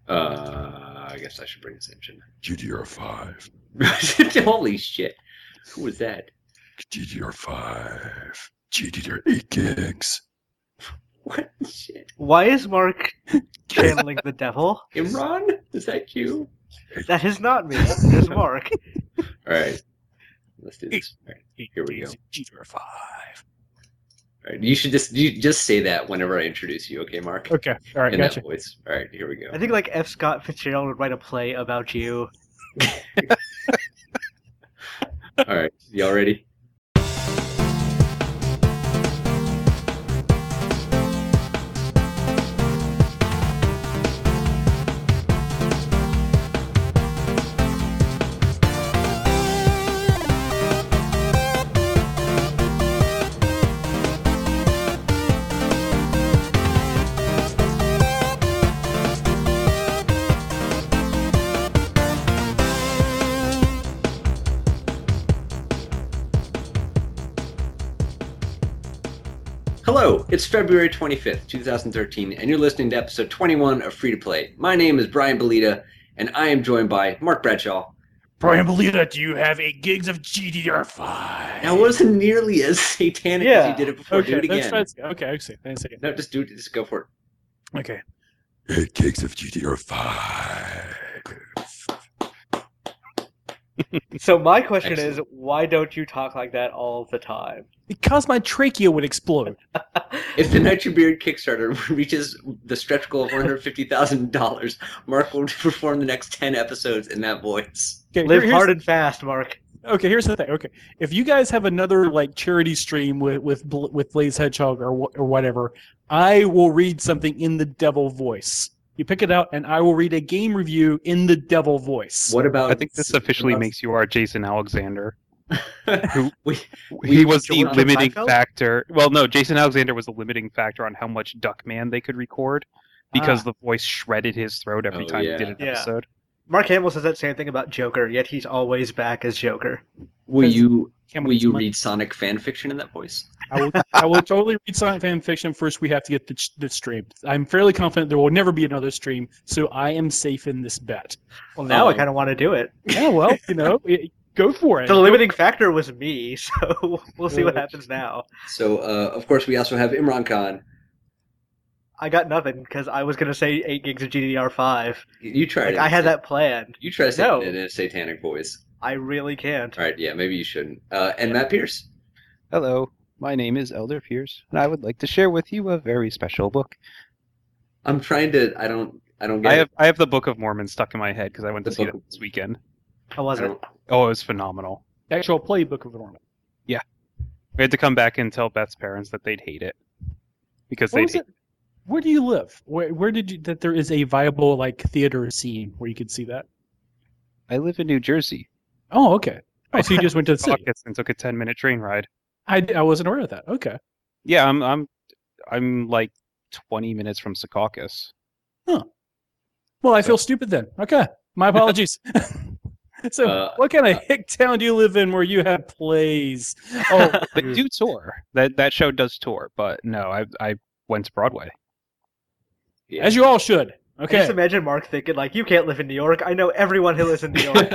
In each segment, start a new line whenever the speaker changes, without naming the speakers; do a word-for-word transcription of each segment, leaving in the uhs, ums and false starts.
Uh, I guess I should bring this engine.
G D R five.
Holy shit! Who was that?
G D R five. G D R eight gigs.
What shit?
Why is Mark channeling the devil?
Imran? Is that you?
That is not me. It is Mark.
All right, let's do this. All right, here we go.
G D R five.
All right, you should just you just say that whenever I introduce you, okay, Mark?
Okay, all right,
In
gotcha.
that voice. All right, here we go.
I think like F. Scott Fitzgerald would write a play about you.
All right, y'all ready? Hello, it's February twenty-fifth, twenty thirteen, and you're listening to episode twenty-one of Free to Play. My name is Brian Belita, and I am joined by Mark Bradshaw.
Brian Belita, do you have eight gigs of G D R five?
That wasn't nearly as satanic
Yeah.
as you did it before.
Okay,
Do it
let's
again.
try this again. Okay, okay, wait a second.
No, just do it. Just go for it.
Okay.
Eight gigs of G D R five.
So my question
Excellent.
is, why don't you talk like that all the time?
Because my trachea would explode.
If the Nitro Beard Kickstarter reaches the stretch goal of one hundred fifty thousand dollars, Mark will perform the next ten episodes in that voice.
Okay,
Live
here-
hard and fast, Mark.
Okay, here's the thing. Okay, if you guys have another like charity stream with with Bl- with Blaze Hedgehog or wh- or whatever, I will read something in the devil voice. You pick it out, and I will read a game review in the devil voice.
What about?
I think this officially
about-
makes you our Jason Alexander. who-
we,
He was the
Jordan
limiting
Seinfeld?
factor. Well, no, Jason Alexander was the limiting factor on how much Duckman they could record because
Ah.
the voice shredded his throat every
Oh,
time
yeah.
he did an
Yeah.
episode.
Mark Hamill says that same thing about Joker, yet he's always back as Joker.
will you
Can't
will
wait
you
so much.
read Sonic fan fiction in that voice?
I will, I will totally read Sonic fan fiction. First, we have to get the, the stream. I'm fairly confident there will never be another stream, so I am safe in this bet.
Well, now I
Um,
kind of want to do it.
Yeah, well, you know, it, go for it.
The limiting factor was me, so we'll see what
Uh,
happens now.
So, uh, of course, we also have Imran Khan.
I got nothing because I was gonna say eight gigs of G D R five.
You, you tried
Like
it.
I had that planned.
You try to say
No.
it in a satanic voice.
I really can't.
All right, yeah, maybe you shouldn't. Uh, and Matt Pierce.
Hello, my name is Elder Pierce, and I would like to share with you a very special book.
I'm trying to. I don't. I don't get.
I
it.
have I have the Book of Mormon stuck in my head because I went to
The
see
Book
it
of-
this weekend.
How was
I
it?
don't-
Oh, it was phenomenal.
Actual playbook of Norman.
We had to come back and tell Beth's parents that they'd hate it because
What
they'd
was it? Where do you live? Where, where did you that there is a viable like theater scene where you could see that?
I live in New Jersey.
Oh, okay. Oh, so you just went to the city.
Secaucus and took a ten minute train ride.
I, I wasn't aware of that. Okay.
Yeah, I'm I'm I'm like twenty minutes from Secaucus.
Well, I feel stupid then. Okay. My apologies. So,
Uh,
what kind of hick town do you live in where you have plays? Oh,
They do tour. That that show does tour, but no, I I went to Broadway.
Yeah.
as you all should.
I
Okay.
just imagine Mark thinking like, "You can't live in New York. I know everyone who lives in New York."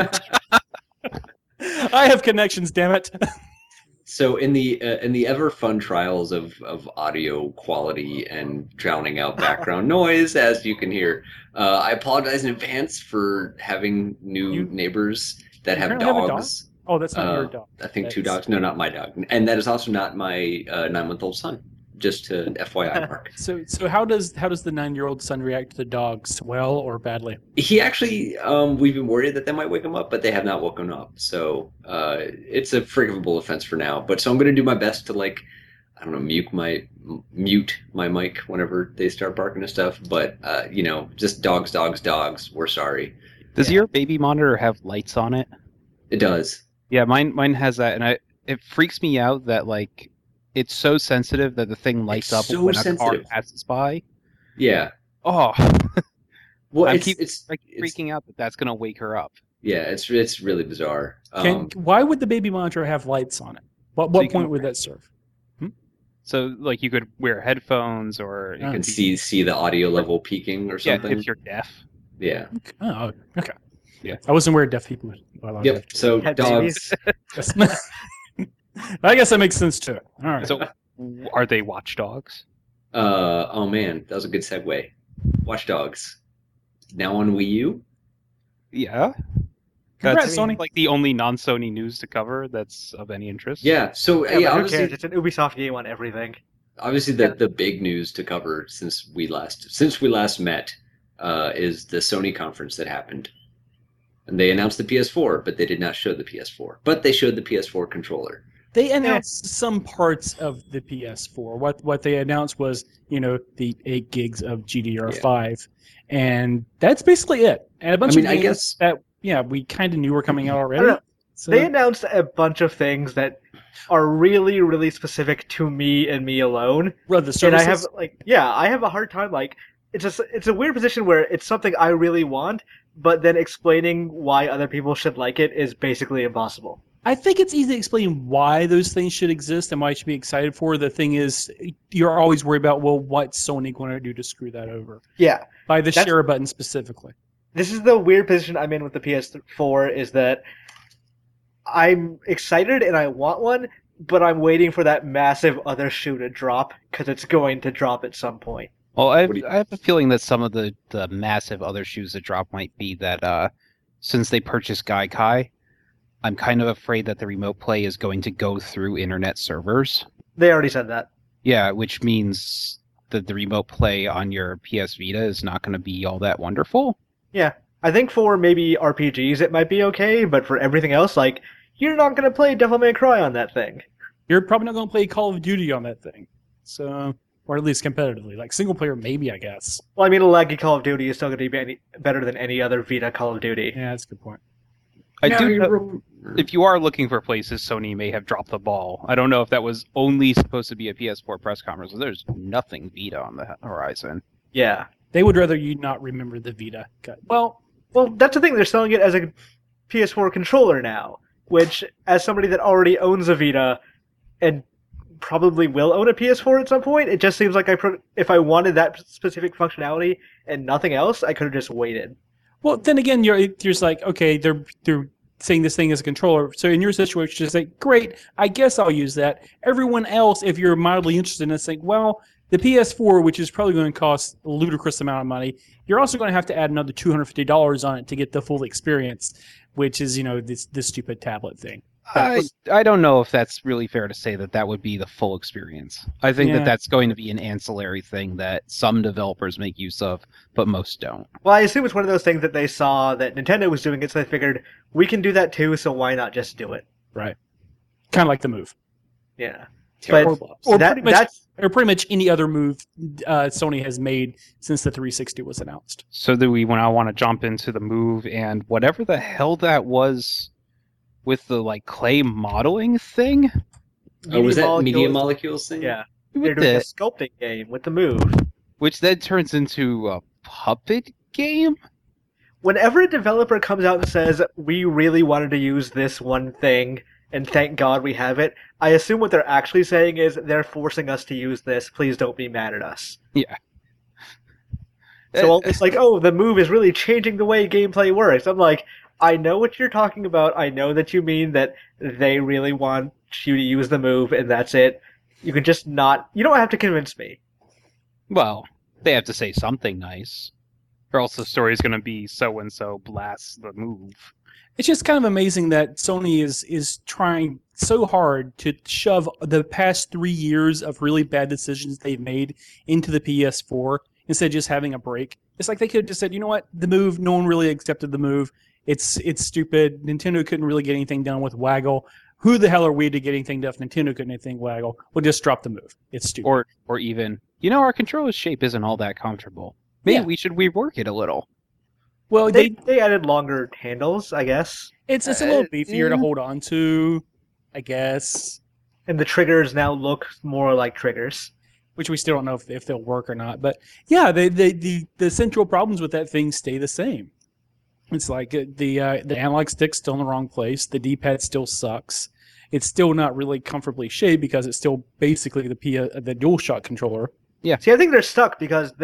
I have connections, damn it.
So in the uh, in the ever fun trials of, of audio quality and drowning out background noise, as you can hear, uh, I apologize in advance for having new
You-
neighbors that
you
have
currently have a dog?
dogs.
Oh, that's not
Uh,
your dog.
I think two
That's-
dogs. No, not my dog, and that is also not my uh, nine month old son. Just to F Y I, Mark.
So, so how does how does the nine year old son react to the dogs? Well or badly?
He actually, um, we've been worried that they might wake him up, but they have not woken up. So uh, it's a forgivable offense for now. But so I'm going to do my best to like, I don't know, mute my mute my mic whenever they start barking and stuff. But uh, you know, just dogs, dogs, dogs. We're sorry.
Does
Yeah.
your baby monitor have lights on it?
It does.
Yeah, mine mine has that, and I it freaks me out that like it's so sensitive that the thing lights
It's
up
so
when a car
sensitive.
passes by.
Yeah.
Oh,
Well,
I'm
it's
keep-
it's,
like
it's
freaking out that that's gonna wake her up.
yeah, it's it's really bizarre.
Can,
Um,
why would the baby monitor have lights on it? What
So
what
you can-
point would that serve?
So like you could wear headphones, or it
Ah.
you can
could be,
see see the audio level peaking or
yeah,
something.
if you're deaf.
Yeah.
Oh, okay.
Yeah.
I wasn't aware of deaf people. Well,
Yep. So
Had
dogs.
babies.
I guess that makes sense too. All right.
So, w- are they watchdogs?
Uh oh man, that was a good segue. Watch Dogs now on Wii U.
Yeah.
Congrats,
That's
Sony.
like the only non-Sony news to cover that's of any interest.
Yeah. So
Yeah,
yeah,
but who
obviously,
cares? It's an Ubisoft game on everything.
obviously the the big news to cover since we last since we last met uh, is the Sony conference that happened, and they announced the P S four, but they did not show the P S four. But they showed the P S four controller.
They announced some parts of the P S four. What what they announced was, you know, the eight gigs of G D D R five, and that's basically it. And a bunch
I mean,
of
I
games
guess-
that yeah we kind of knew were coming out
I
already.
don't know.
So,
They announced a bunch of things that are really, really specific to me and me alone.
well, the
And I
services.
have like, yeah, I have a hard time. Like, it's a it's a weird position where it's something I really want, but then explaining why other people should like it is basically impossible.
I think it's easy to explain why those things should exist and why you should be excited for. The thing is, you're always worried about, well, what's Sony going to do to screw that over?
Yeah,
By the
That's-
share button specifically.
this is the weird position I'm in with the P S four. Is that I'm excited and I want one, but I'm waiting for that massive other shoe to drop because it's going to drop at some point.
Well, I have,
What do you-
I have a feeling that some of the, the massive other shoes that drop might be that uh, since they purchased Gaikai, I'm kind of afraid that the remote play is going to go through internet servers.
They already said that.
Yeah, which means that the remote play on your P S Vita is not going to be all that wonderful.
Yeah, I think for maybe R P Gs it might be okay, but for everything else, like, you're not going to play Devil May Cry on that thing.
You're probably not going to play Call of Duty on that thing. So, or at least competitively. Like single player, maybe, I guess.
Well, I mean, a laggy Call of Duty is still going to be any, better than any other Vita Call of Duty.
Yeah, that's a good point.
I
Now
do.
you
know-
re-
if you are looking for places, Sony may have dropped the ball. I don't know if that was only supposed to be a P S four press conference. There's nothing Vita on the horizon.
Yeah.
They would rather you not remember the Vita. Cut. Well,
Well, that's the thing. They're selling it as a P S four controller now, which, as somebody that already owns a Vita and probably will own a P S four at some point, it just seems like I pro- if I wanted that specific functionality and nothing else, I could have just waited.
well, then again, you're you're just like, okay, they're they're saying this thing as a controller. So in your situation, just like, great, I guess I'll use that. Everyone else, if you're mildly interested in this, like, well, the P S four, which is probably going to cost a ludicrous amount of money, you're also going to have to add another two hundred fifty dollars on it to get the full experience, which is, you know, this this stupid tablet thing.
I, I don't know if that's really fair to say that that would be the full experience. I think
Yeah.
that that's going to be an ancillary thing that some developers make use of, but most don't.
Well, I assume it's one of those things that they saw that Nintendo was doing it, so they figured we can do that too, so why not just do it?
Right. Kind of like the Move.
Yeah.
Terrible
But
flops.
Or
that,
pretty much-
that's
Or pretty much any other move uh, Sony has made since the three sixty was announced.
So do we when I want to jump into the move and whatever the hell that was with the like clay modeling thing?
Oh, was that
Molecules-
Media Molecules thing?
Yeah. They're
With
doing a
the,
sculpting game with the Move.
which then turns into a puppet game?
Whenever a developer comes out and says, we really wanted to use this one thing, and thank God we have it, I assume what they're actually saying is, they're forcing us to use this, please don't be mad at us.
Yeah.
So all it's like, oh, the Move is really changing the way gameplay works. I'm like, I know what you're talking about, I know that you mean that they really want you to use the Move, and that's it. You can just not, you don't have to convince me.
Well, they have to say something nice. Or else the story's going to be so and so blasts the move.
It's just kind of amazing that Sony is is trying so hard to shove the past three years of really bad decisions they've made into the P S four instead of just having a break. It's like they could have just said, you know what, the Move, no one really accepted the Move. It's it's stupid. Nintendo couldn't really get anything done with Waggle. Who the hell are we to get anything done if Nintendo couldn't anything Waggle? We'll just drop the Move. It's stupid.
Or or even, you know, our controller's shape isn't all that comfortable. Maybe
Yeah.
we should rework it a little.
well,
They,
they,
they added longer handles, I guess.
it's it's a little
Uh,
beefier to
yeah.
hold on to, I guess.
And the triggers now look more like triggers.
Which we still don't know if, if they'll work or not. But yeah, they, they, the the central problems with that thing stay the same. It's like uh, the uh, the analog stick's still in the wrong place. The D-pad still sucks. It's still not really comfortably shaped because it's still basically the P- uh, the DualShock controller.
See, I think they're stuck because they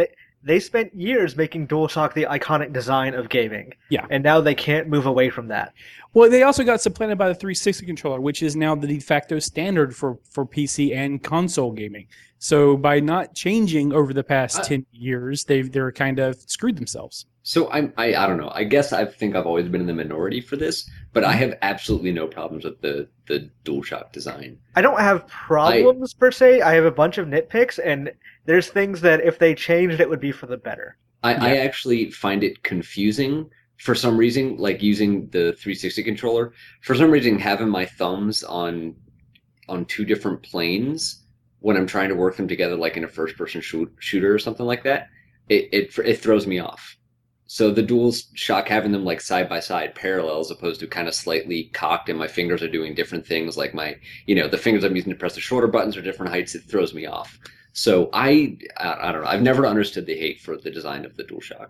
they spent years making DualShock the iconic design of gaming.
Yeah.
And now they can't move away from that.
Well, they also got supplanted by the three sixty controller, which is now the de facto standard for, for P C and console gaming. So by not changing over the past
I,
ten years, they've they're kind of screwed themselves.
So I'm I, I don't know. I guess I think I've always been in the minority for this, but I have absolutely no problems with the the DualShock design.
I don't have problems I, per se. I have a bunch of nitpicks, and there's things that if they changed, it would be for the better.
I,
yeah.
I actually find it confusing for some reason, like using the three sixty controller. For some reason, having my thumbs on on two different planes when I'm trying to work them together, like in a first-person shoot, shooter or something like that, it, it it throws me off. So the DualShock having them like side by side, parallel, as opposed to kind of slightly cocked, and my fingers are doing different things. Like my, you know, the fingers I'm using to press the shorter buttons are different heights. It throws me off. So I, I, I don't know. I've never understood the hate for the design of the DualShock.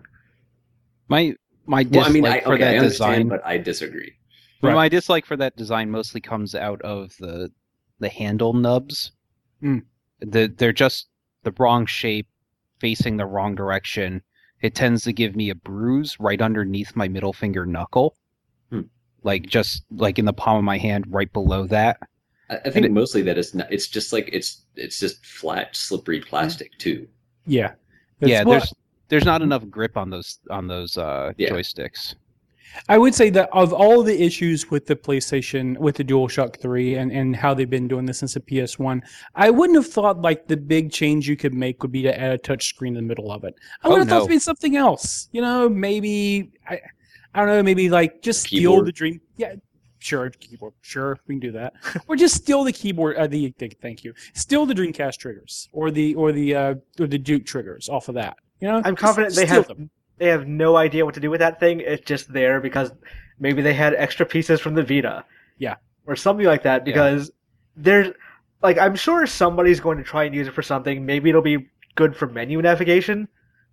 My my dislike
well, I mean, I,
for
okay,
that
I understand,
design,
but I disagree.
Well,
Right.
my dislike for that design mostly comes out of the the handle nubs.
Mm.
The, they're just the wrong shape, facing the wrong direction. It tends to give me a bruise right underneath my middle finger knuckle,
Hmm.
like just like in the palm of my hand, right below that.
I, I think
it,
mostly that it's not. It's just like it's it's just flat, slippery plastic too.
Yeah. That's
yeah,
what-
there's there's not enough grip on those on those uh,
Yeah.
joysticks.
I would say that of all the issues with the PlayStation, with the DualShock three, and, and how they've been doing this since the P S one, I wouldn't have thought like the big change you could make would be to add a touch screen in the middle of it. I
Oh,
would have thought
no.
it'd be something else. You know, maybe I, I don't know, maybe like just steal
Keyboard.
the dream. Yeah, sure, keyboard. Sure, we can do that. Or just steal the keyboard. Uh, the thank you. Steal the Dreamcast triggers or the or the uh, or the Duke triggers off of that. You know,
I'm
Just
confident they
steal
have
them.
they have no idea what to do with that thing. It's just there because maybe they had extra pieces from the Vita.
Yeah.
Or something like that, because there's like I'm sure somebody's going to try and use it for something. Maybe it'll be good for menu navigation.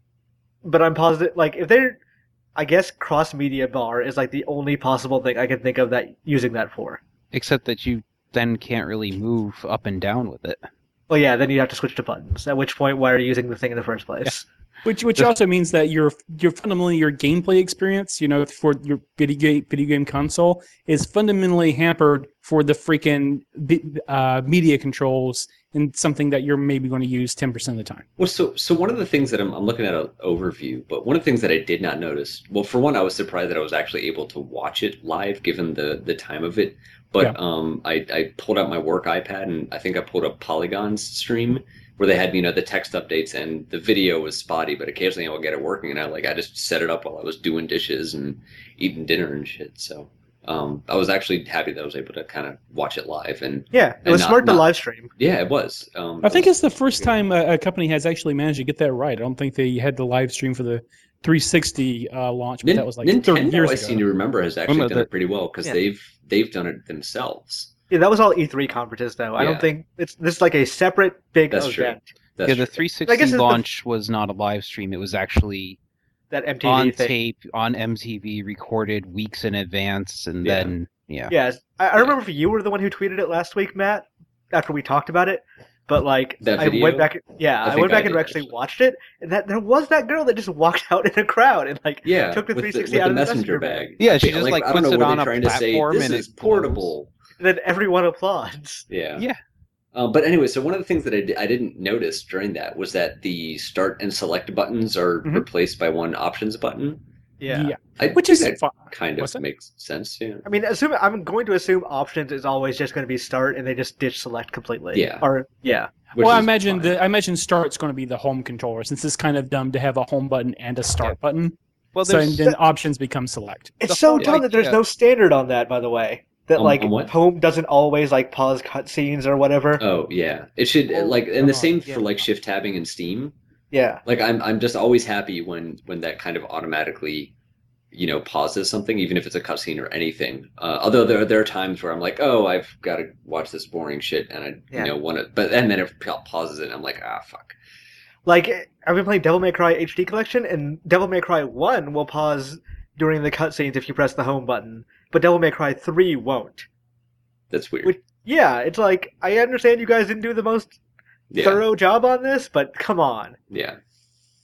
But I'm positive like if they're I guess cross media bar is like the only possible thing I can think of that using that for.
Except that you then can't really move up and down with it.
Well yeah, then you have to switch to buttons. At which point why are you using the thing in the first place?
Which which also means that your your fundamentally your gameplay experience, you know, for your video game video game console is fundamentally hampered for the freaking uh, media controls in something that you're maybe going to use ten percent of the time.
Well, so so one of the things that I'm I'm looking at an overview, but one of the things that I did not notice. Well, for one, I was surprised that I was actually able to watch it live, given the the time of it. But
Yeah.
um, I I pulled out my work iPad, and I think I pulled up Polygon's stream, where they had, you know, the text updates, and the video was spotty, but occasionally I would get it working, and I like I just set it up while I was doing dishes and eating dinner and shit. So um, I was actually happy that I was able to kind of watch it live, and
Yeah, it
And
was
not-
smart to
not-
live stream.
yeah, it was. Um,
I
it
think
was-
it's the first time a, a company has actually managed to get that right. I don't think they had the live stream for the three sixty uh, launch, but
Nin-
that was like thirty
Nintendo,
years
I
ago.
seem to remember, has actually
Remember
done
that-
it pretty well because
Yeah.
they've they've done it themselves.
Yeah, that was all E three conferences though. I
Yeah.
don't think it's this is like a separate big
That's true.
event.
That's
yeah, the
true.
three
I guess
sixty
it's the-
launch was not a live stream. It was actually
That M T V
on
thing.
tape, on M T V, recorded weeks in advance, and
Yeah.
then yeah.
Yes, I, I remember you were the one who tweeted it last week, Matt. After we talked about it, but like
That
I
video?
went back. Yeah,
I
I,
think
went
I
back and
did,
actually
actually.
watched it, and that there was that girl that just walked out in a crowd and like
Yeah,
took the
with
three sixty
with
out
the
of the
messenger
messenger
bag.
Yeah, she
Yeah,
just like
I don't
puts
know,
it
were
on
they
a
trying to say
platform
this
and
is
it
portable?
and then everyone applauds.
Yeah.
Yeah.
Uh, but anyway, so one of the things that I, di- I didn't notice during that was that the start and select buttons are
Mhm.
replaced by one options button.
Yeah.
I
which
think
is
that
fine.
kind of
What's that?
makes sense. Yeah.
I mean, assume I'm going to assume options is always just going to be start, and they just ditch select completely.
Yeah.
Or yeah.
Which
Well, I
is
imagine
fine.
the I imagine start's going to be the home controller, since it's kind of dumb to have a home button and a start button.
Well,
So
there's
and then options become select.
It's
The
so
whole
dumb that there's
idea-
no standard on that. By the way, that
On-
like
on what?
home doesn't always like pause cutscenes or whatever.
Oh yeah, it should
Oh,
like, and the
come
same
on, yeah.
for like shift tabbing in Steam.
Yeah.
Like I'm I'm just always happy when when that kind of automatically, you know, pauses something, even if it's a cutscene or anything. Uh, although there there are times where I'm like, oh, I've got to watch this boring shit, and I
Yeah.
you know want to, but and then it pa- pauses it, and I'm like, ah, fuck.
Like, I've been playing Devil May Cry H D Collection, and Devil May Cry one will pause during the cutscenes if you press the home button, but Devil May Cry three won't.
That's weird.
Which, yeah, it's like, I understand you guys didn't do the most
yeah,
thorough job on this, but come on.
yeah.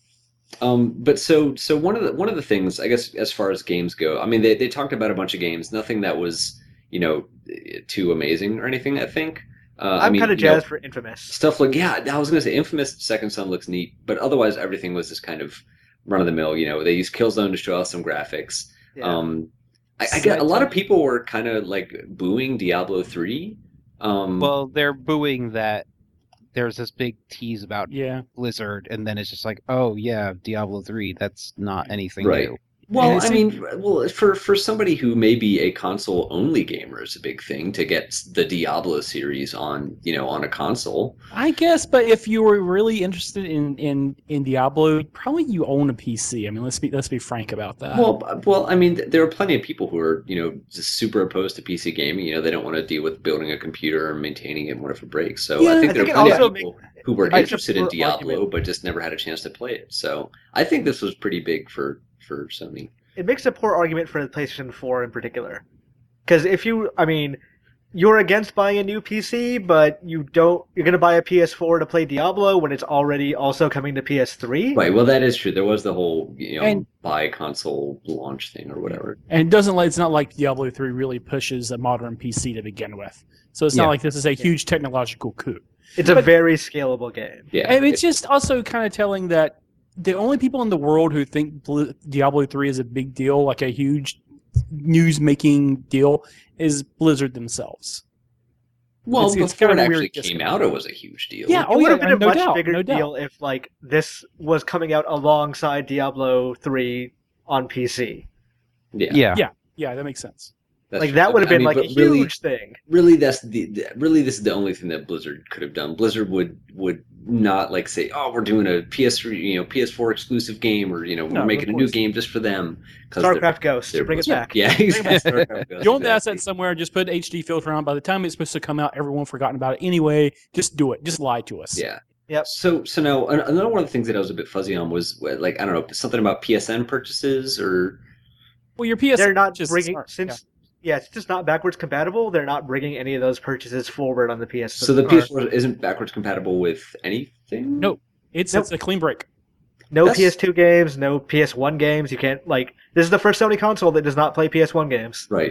Um, but so so one of the one of the things, I guess, as far as games go, I mean, they they talked about a bunch of games, nothing that was, you know, too amazing or anything, I think. Uh, I
I'm
mean,
kind of
you know,
jazzed for Infamous.
stuff like, yeah, I was gonna say Infamous Second Son looks neat, but otherwise everything was just kind of run of the mill. You know, they used Killzone to show off some graphics.
Yeah.
Um, I, I get a lot of people were kind of like booing Diablo three. Um,
Well, they're booing that there's this big tease about
Yeah.
Blizzard, and then it's just like, oh yeah, Diablo three. That's not anything
Right.
new.
Well,
And
I
it's-
mean, well, for for somebody who may be a console only gamer, it's a big thing to get the Diablo series on, you know, on a console.
I guess, but if you were really interested in, in, in Diablo, probably you own a P C. I mean, let's be let's be frank about that.
Well, b- well, I mean, th- there are plenty of people who are, you know, just super opposed to P C gaming. You know, they don't want to deal with building a computer and maintaining it and what if it breaks. So
Yeah,
I think
I
there
think
are
it
plenty of
also
people who were
makes a
interested in
poor
Diablo
argument.
but just never had a chance to play it. So I think this was pretty big for for Sony.
It makes a poor argument for the PlayStation four in particular. Because if you, I mean, you're against buying a new P C, but you don't, you're going to buy a P S four to play Diablo when it's already also coming to P S three?
Right. Well, that is true. There was the whole, you know,
And-
buy console launch thing or whatever.
And it doesn't like it's not like Diablo three really pushes a modern P C to begin with. So it's
Yeah.
not like this is a huge technological coup.
It's a
But-
very scalable game.
Yeah.
And it's just also kind of telling that the only people in the world who think Bl- Diablo three is a big deal, like a huge news-making deal, is Blizzard themselves.
Well,
It's- it's
before
kind
it
of a
actually
weird
came
disconnect.
out, it was a huge deal.
Yeah,
It
oh
would
yeah,
have been a
no
much
doubt,
bigger
no doubt.
deal if, like, this was coming out alongside Diablo three on P C.
yeah.
Yeah.
Yeah. Yeah, that makes sense.
That's
Like,
true.
that would have
I
been,
mean,
like, a
but really-
huge thing.
Really, that's the, the really this is the only thing that Blizzard could have done. Blizzard would would not like say, "Oh, we're doing a P S three, you know, P S four exclusive game," or you know,
No,
we're making
of
a new
course.
game just for them. 'Cause they're-
StarCraft Ghost,
they're
bring it
Blizzard.
back.
Yeah, exactly. StarCraft Ghost,
You own the
exactly.
asset somewhere, just put an H D filter on. By the time it's supposed to come out, everyone forgotten about it anyway. Just do it. Just lie to us.
Yeah.
Yep.
So so now an- another one of the things that I was a bit fuzzy on was uh, like I don't know something about P S N purchases or
Well, your P S
They're not
just
bringing,
aren't-
since, yeah. it's just not backwards compatible, they're not bringing any of those purchases forward on the P S
so the
or-
P S four isn't backwards compatible with anything.
Nope. It's
Nope.
it's a clean break.
No
That's-
P S two games, no P S one games. You can't, like, this is the first Sony console that does not play P S one games.
Right.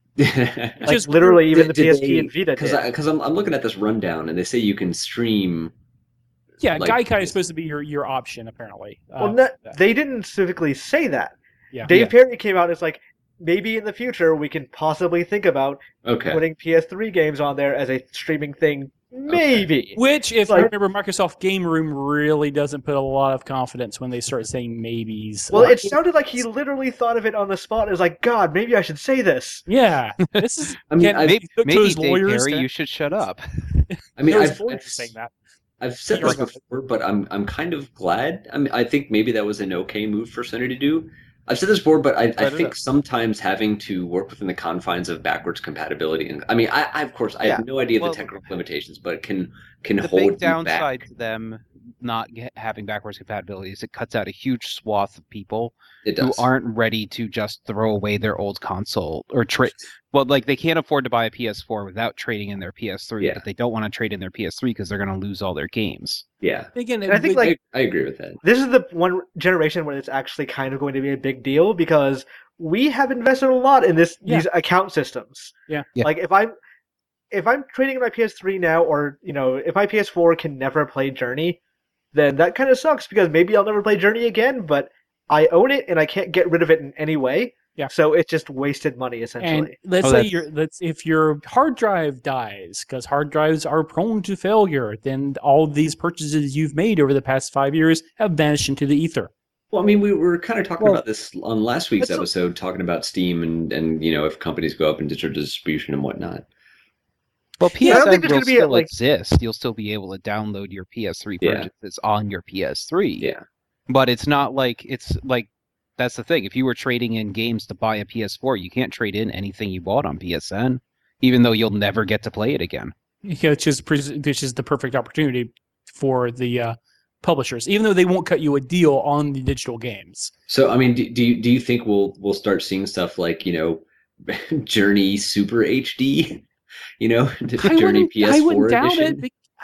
Like,
Just-
literally, even
Did-
the
did
P S P
they-
and Vita
Because
did.
because I'm I'm looking at this rundown and they say you can stream.
Yeah,
Like-
Gaikai is supposed to be your, your option apparently.
Well,
Uh,
no, they didn't specifically say that.
Yeah.
Dave
Yeah.
Perry came out and it's like, maybe in the future we can possibly think about
Okay.
putting P S three games on there as a streaming thing. Maybe.
Which, if
Like-
I remember, Microsoft Game Room really doesn't put a lot of confidence when they start saying maybes.
Well,
Uh,
it sounded like he literally thought of it on the spot. It was like, God, maybe I should say this.
yeah, this is.
I mean,
Can't-
I've,
Maybe,
Look to
maybe
his
Dave
lawyers
Perry,
to-
you should shut up.
I mean,
His
I've,
lawyers
I've,
saying that.
I've said
You're
this
right.
before, but I'm I'm kind of glad. I mean, I think maybe that was an okay move for Sony to do. I've said this before, but I, I
Glad it
think
is.
sometimes having to work within the confines of backwards compatibility, and I mean, I, I of course I
Yeah.
have no idea
Well,
the technical limitations, but can can
The
hold
big
you
downside
back.
to them not get, having backwards compatibility is it cuts out a huge swath of people
It
who
does.
aren't ready to just throw away their old console or trade. Well, like they can't afford to buy a P S four without trading in their P S three,
Yeah.
but they don't want to trade in their P S three because they're going to lose all their games.
Yeah,
Again,
And I think,
it-
like,
I, I agree with that.
This is the one generation where it's actually kind of going to be a big deal because we have invested a lot in this
Yeah.
these account systems.
Yeah.
Yeah.
Like if I'm if I'm trading in my P S three now, or you know, if my P S four can never play Journey, then that kind of sucks because maybe I'll never play Journey again. But I own it and I can't get rid of it in any way.
Yeah.
So it's just wasted money
and
essentially.
let's
Oh,
say
that's-
your let's if your hard drive dies because hard drives are prone to failure, then all these purchases you've made over the past five years have vanished into the ether.
Well, I mean, we were kind of talking
Well,
about this on last week's
that's a-
episode, talking about Steam and and you know if companies go up in digital distribution and whatnot.
Well,
Yeah, I don't
P S N
think there's
will
gonna be a,
still
like-
exist. You'll still be able to download your P S three
Yeah.
purchases on your P S three.
Yeah.
But it's not like it's like that's the thing. If you were trading in games to buy a P S four, you can't trade in anything you bought on P S N, even though you'll never get to play it again.
Yeah, which is pres- which is the perfect opportunity for the uh, publishers, even though they won't cut you a deal on the digital games.
So, I mean, do, do you do you think we'll we'll start seeing stuff like you know, Journey Super H D? You know,
I
Journey
wouldn't,
P S
I
four
wouldn't doubt
edition.
it. be-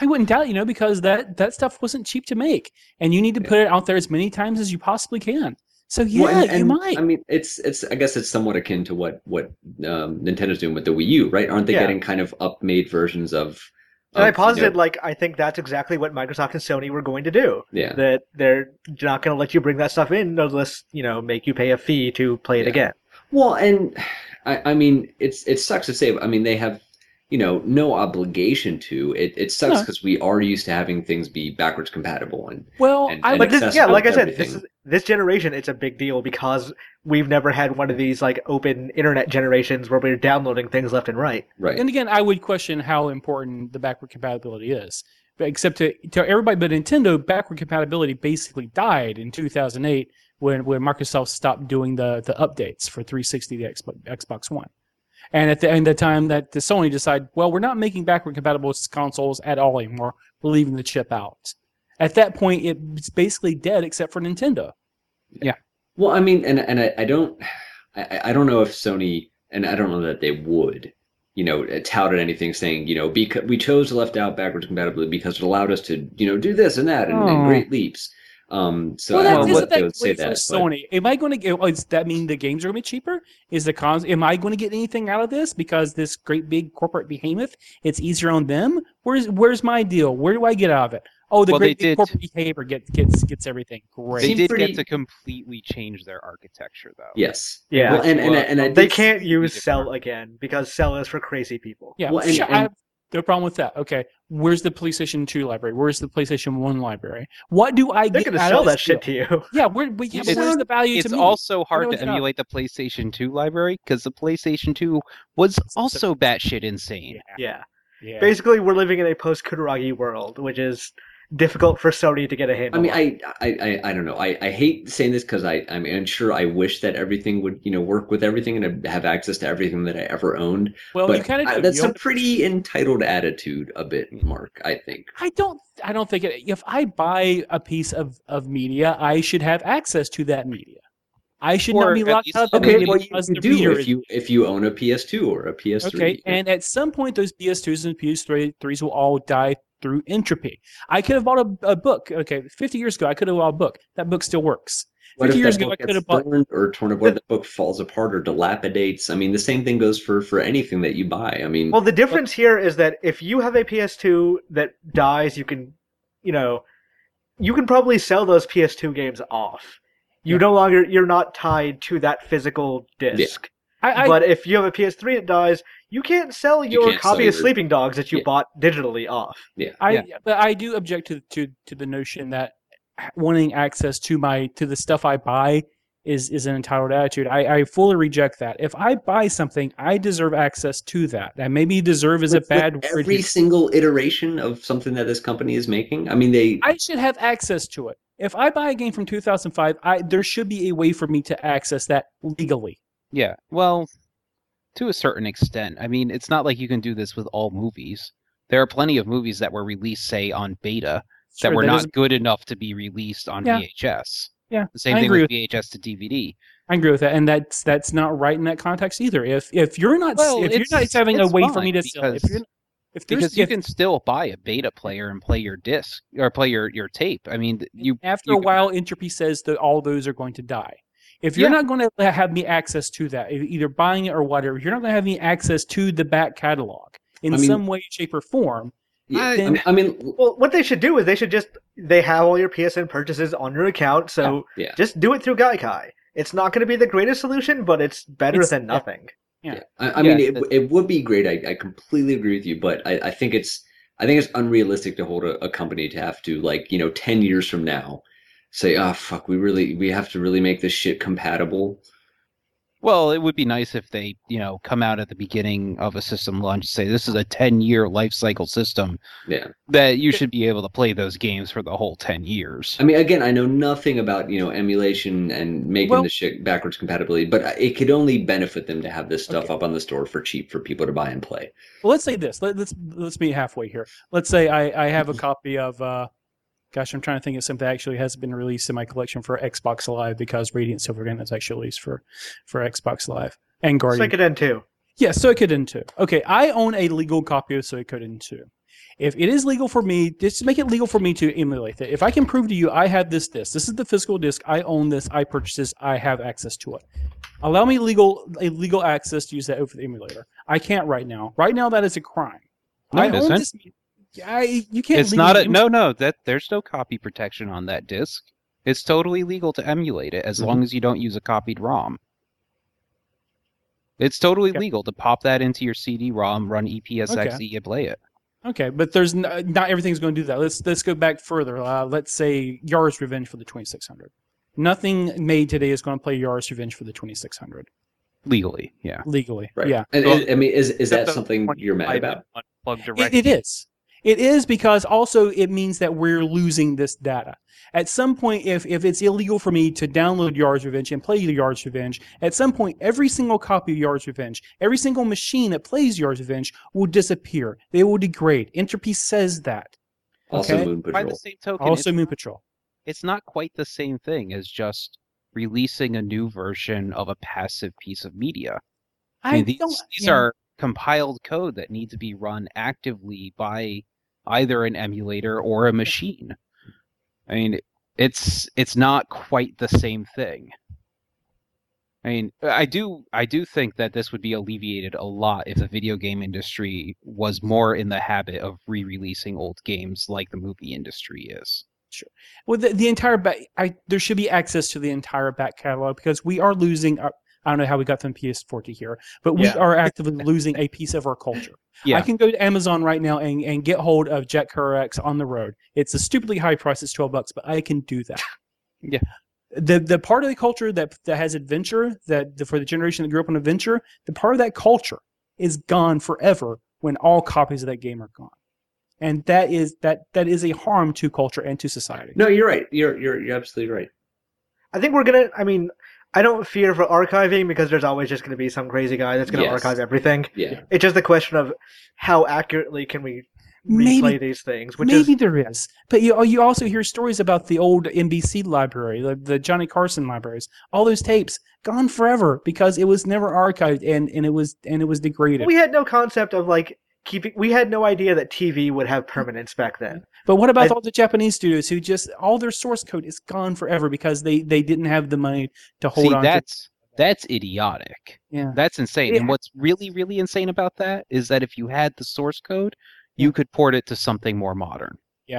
I wouldn't doubt, you know, because that, that stuff wasn't cheap to make, and you need to
Yeah.
put it out there as many times as you possibly can. So yeah,
Well, and,
you
and,
might.
I mean, it's it's. I guess it's somewhat akin to what what um, Nintendo's doing with the Wii U, right? Aren't they
Yeah.
getting kind of up-made versions of?
And I
of, you
posited,
know-
like, I think that's exactly what Microsoft and Sony were going to do.
yeah.
That they're not going to let you bring that stuff in unless, you know, make you pay a fee to play it
Yeah.
again.
Well, and I, I mean, it's it sucks to say. But I mean, they have, you know, no obligation to. It it sucks
No.
because we are used to having things be backwards compatible, and
well,
and-
I
and
would
But this, yeah,
accessible
like I
to
said, this
everything.
is, this generation, it's a big deal because we've never had one of these like open internet generations where we're downloading things left and right.
right.
And again, I would question how important the backward compatibility is. But except to, to everybody but Nintendo, backward compatibility basically died in two thousand eight when, when Microsoft stopped doing the, the updates for three sixty to Xbox, Xbox One. And at the end of the time that the Sony decided, well, we're not making backward compatible consoles at all anymore. We're leaving the chip out. At that point, it's basically dead except for Nintendo.
Well, I mean, and and I, I don't, I, I don't know if Sony, and I don't know that they would, you know, touted anything saying, you know, because we chose to left out backwards compatibility because it allowed us to, you know, do this and that and, and
Oh.
great leaps. Um, so
Well,
I
that,
don't know
isn't
what they
that
would say
great for
that. but-
Sony? Am I going to get? Does that mean the games are going to be cheaper? Is the cons? Am I going to get anything out of this because this great big corporate behemoth? It's easier on them. Where's Where's my deal? Where do I get out of it? Oh, the
Well,
great
they
big
did-
corporate behavior gets gets gets everything. Great.
They
Seem
did
pretty-
get to completely change their architecture, though.
Yes.
Yeah.
Well, and, and, and I
They
did
can't
see-
use
different.
Cell again because Cell is for crazy people.
yeah,
well, and-
sure,
and-
I have no problem with that. Okay, where's the PlayStation two library? Where's the PlayStation one library? What do I
They're
get
going to
out
sell
of this
that shit
deal?
to you.
Yeah, where, but, yeah, but
It's-
where's the value
It's
to me?
also hard
know
to
it's not.
emulate the PlayStation two library because the PlayStation two was also batshit insane.
Yeah.
yeah.
Basically, we're living in a post-Kutaragi world, which is difficult for Sony to get a handle
I mean,
on.
I, I, I, I don't know. I, I hate saying this because I, I'm and sure I wish that everything would, you know, work with everything and have access to everything that I ever owned.
well,
but
you kind
I-
of
that's a pretty entitled attitude, a bit, Mark. I think.
I don't. I don't think it, if I buy a piece of, of media, I should have access to that media. I should
Or
not be
at
locked
least-
out of the
Okay,
media
well, you,
because
you
the
do
reader
if
is-
you if you own a P S two or a P S three.
Okay, and at some point, those P S twos and P S threes will all die through entropy. I could have bought a, a book. Okay, fifty years ago, I could have bought a book. That book still works.
what
fifty
if
years
that
ago,
book
I could
gets
have bought.
burned or torn apart? The book falls apart or dilapidates. I mean, the same thing goes for for anything that you buy. I mean,
Well, the difference here is that if you have a P S two that dies, you can, you know, you can probably sell those P S two games off. You
Yeah.
no longer, you're not tied to that physical disc.
I, I,
But if you have a P S three that dies, you can't sell
You
your
can't
copy
sell
of
your-
Sleeping Dogs that you
Yeah.
bought digitally off.
I
Yeah.
but I do object to to to the notion that wanting access to my to the stuff I buy is is an entitled attitude. I, I fully reject that. If I buy something, I deserve access to that. And maybe deserve is a
with- with
bad word.
every
here.
single iteration of something that this company is making. I mean, they.
I should have access to it. If I buy a game from two thousand five, I there should be a way for me to access that legally.
Yeah, well, to a certain extent. I mean, it's not like you can do this with all movies. There are plenty of movies that were released, say, on beta
Sure,
that were
that
not
doesn't-
good enough to be released on
Yeah.
V H S.
Yeah,
The same
I
thing
agree
with
with-
V H S to D V D.
I agree with that, and that's that's not right in that context either. If if you're not
Well,
if you're
it's-
not having a
it's
way for me
fine
to sell, if
because-
you're if there's
Because you
if,
can still buy a beta player and play your disc or play your, your tape. I mean, you
after
you
a
can-
while, entropy says that all those are going to die. If you're
Yeah.
not going to have me access to that, e- either buying it or whatever, if you're not going to have me access to the back catalog in
I mean-
some way, shape, or form.
Yeah, I,
then-
mean, I mean,
Well, what they should do is they should just, they have all your P S N purchases on your account, so
yeah.
just do it through Gaikai. It's not going to be the greatest solution, but it's better
It's-
than
yeah.
nothing.
Yeah.
Yeah. I, I
Yeah,
mean, it,
that-
it would be great. I, I completely agree with you, but I, I think it's I think it's unrealistic to hold a, a company to have to, like, you know, ten years from now say, oh fuck, we really we have to really make this shit compatible.
Well, it would be nice if they, you know, come out at the beginning of a system launch and say this is a ten-year life cycle system
Yeah.
that you should be able to play those games for the whole ten years.
I mean, again, I know nothing about, you know, emulation and making
Well-
the shit backwards compatibility, but it could only benefit them to have this stuff
Okay.
up on the store for cheap for people to buy and play.
Well, let's say this. Let, let's let's meet halfway here. Let's say I, I have a copy of. Uh, gosh, I'm trying to think of something that actually has been released in my collection for Xbox Live because Radiant Silvergun is actually released for for Xbox Live and Guardian.
Suikoden two.
Yeah, Suikoden two. Okay, I own a legal copy of Suikoden two. If it is legal for me, just make it legal for me to emulate it. If I can prove to you I have this disc, this is the physical disc, I own this, I purchased this, I have access to it. Allow me legal a legal access to use that over the emulator. I can't right now. Right now, that is a crime.
No,
I
it
own
isn't.
this. I, you can't.
It's not a
legally
no, no. That there's no copy protection on that disc. It's totally legal to emulate it as
Mhm.
long as you don't use a copied ROM. It's totally
Okay.
legal to pop that into your C D ROM, run E P S X E, and play it.
Okay, but there's n- not everything's going to do that. Let's let's go back further. Uh, let's say Yara's Revenge for the twenty-six hundred. Nothing made today is going to play Yara's Revenge for the twenty-six hundred
Legally, yeah.
legally.
Right.
Yeah,
And
Well,
is, I mean, is is that
the
something you're mad about?
Plug
it,
directly.
it is. It is because also it means that we're losing this data. At some point, if, if it's illegal for me to download Yara's Revenge and play Yara's Revenge, at some point, every single copy of Yara's Revenge, every single machine that plays Yara's Revenge will disappear. They will degrade. Entropy says that.
Also,
Okay.
Moon
By
Patrol.
the same token,
Also,
it's,
Moon Patrol.
it's not quite the same thing as just releasing a new version of a passive piece of media. I mean, these,
don't-
these
yeah.
are compiled code that need to be run actively by either an emulator or a machine. I mean, it's it's not quite the same thing. I mean, I do I do think that this would be alleviated a lot if the video game industry was more in the habit of re-releasing old games like the movie industry is.
Well, the, the entire back, I, there should be access to the entire back catalog because we are losing. Our, I don't know how we got from P S four to here, but we
Yeah.
are actively losing a piece of our culture.
Yeah.
I can go to Amazon right now and, and get hold of Jet X on the road. It's a stupidly high price. It's twelve bucks, but I can do that.
Yeah.
The the part of the culture that that has adventure, that the, for the generation that grew up on adventure, the part of that culture is gone forever when all copies of that game are gone. And that is that that is a harm to culture and to society.
No, you're right. You're you're you're absolutely right.
I think we're gonna. I mean, I don't fear for archiving because there's always just gonna be some crazy guy that's gonna
Yes.
archive everything.
Yeah.
It's just a question of how accurately can we
Maybe-
replay these things, which
Maybe
is
there is, but you you also hear stories about the old N B C library, the, the Johnny Carson libraries. All those tapes gone forever because it was never archived and, and it was and it was degraded.
we had no concept of like keeping. We had no idea that T V would have permanence back then.
But what about
I-
all the Japanese studios who just all their source code is gone forever because they, they didn't have the money to hold
See,
on
that's that's idiotic.
to. Yeah.
That's insane.
Yeah.
And what's really, really insane about that is that if you had the source code, you could port it to something more modern.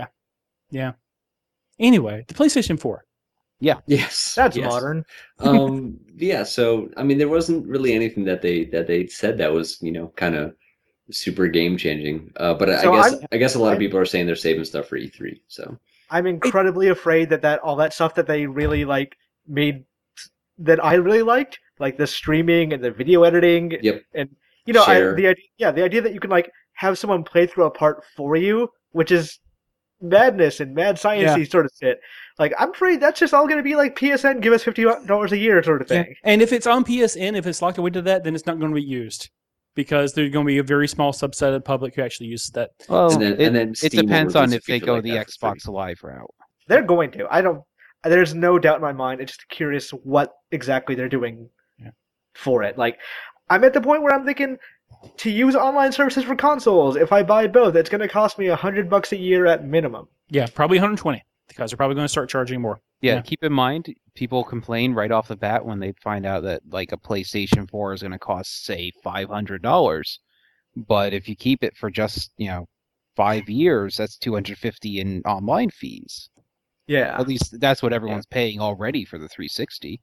Yeah. Anyway, the PlayStation four.
Yes.
That's
yes.
modern.
um yeah, so I mean there wasn't really anything that they that they said that was, you know, kind of super game changing. Uh but I,
So
I guess
I'm-
I guess a lot of
I'm-
people are saying they're saving stuff for E three. So
I'm incredibly afraid that, that all that stuff that they really like made that I really liked, like the streaming and the video editing,
Yep.
and you know, I,
Share.
the idea, yeah, the idea that you can like have someone play through a part for you, which is madness and mad sciencey sort of shit. Like, I'm afraid that's just all going to be like P S N, give us fifty dollars a year sort of
Yeah.
thing.
And if it's on P S N, if it's locked away to that, then it's not going to be used because there's going to be a very small subset of the public who actually uses that.
Well,
And then-
it,
and then
it
Steam will
depends on
release a
if they
feature
go
like
the
that for free.
Xbox Live route.
They're going to. I don't. There's no doubt in my mind. It's just curious what exactly they're doing
Yeah.
for it. Like, I'm at the point where I'm thinking to use online services for consoles. If I buy both, it's going to cost me a hundred bucks a year at minimum.
Yeah, probably one hundred twenty because they're probably going to start charging more.
Yeah,
Yeah.
keep in mind, people complain right off the bat when they find out that like a PlayStation four is going to cost, say, five hundred dollars. But if you keep it for just, you know, five years, that's two hundred fifty dollars in online fees.
Yeah.
At least that's what everyone's paying already for the three sixty.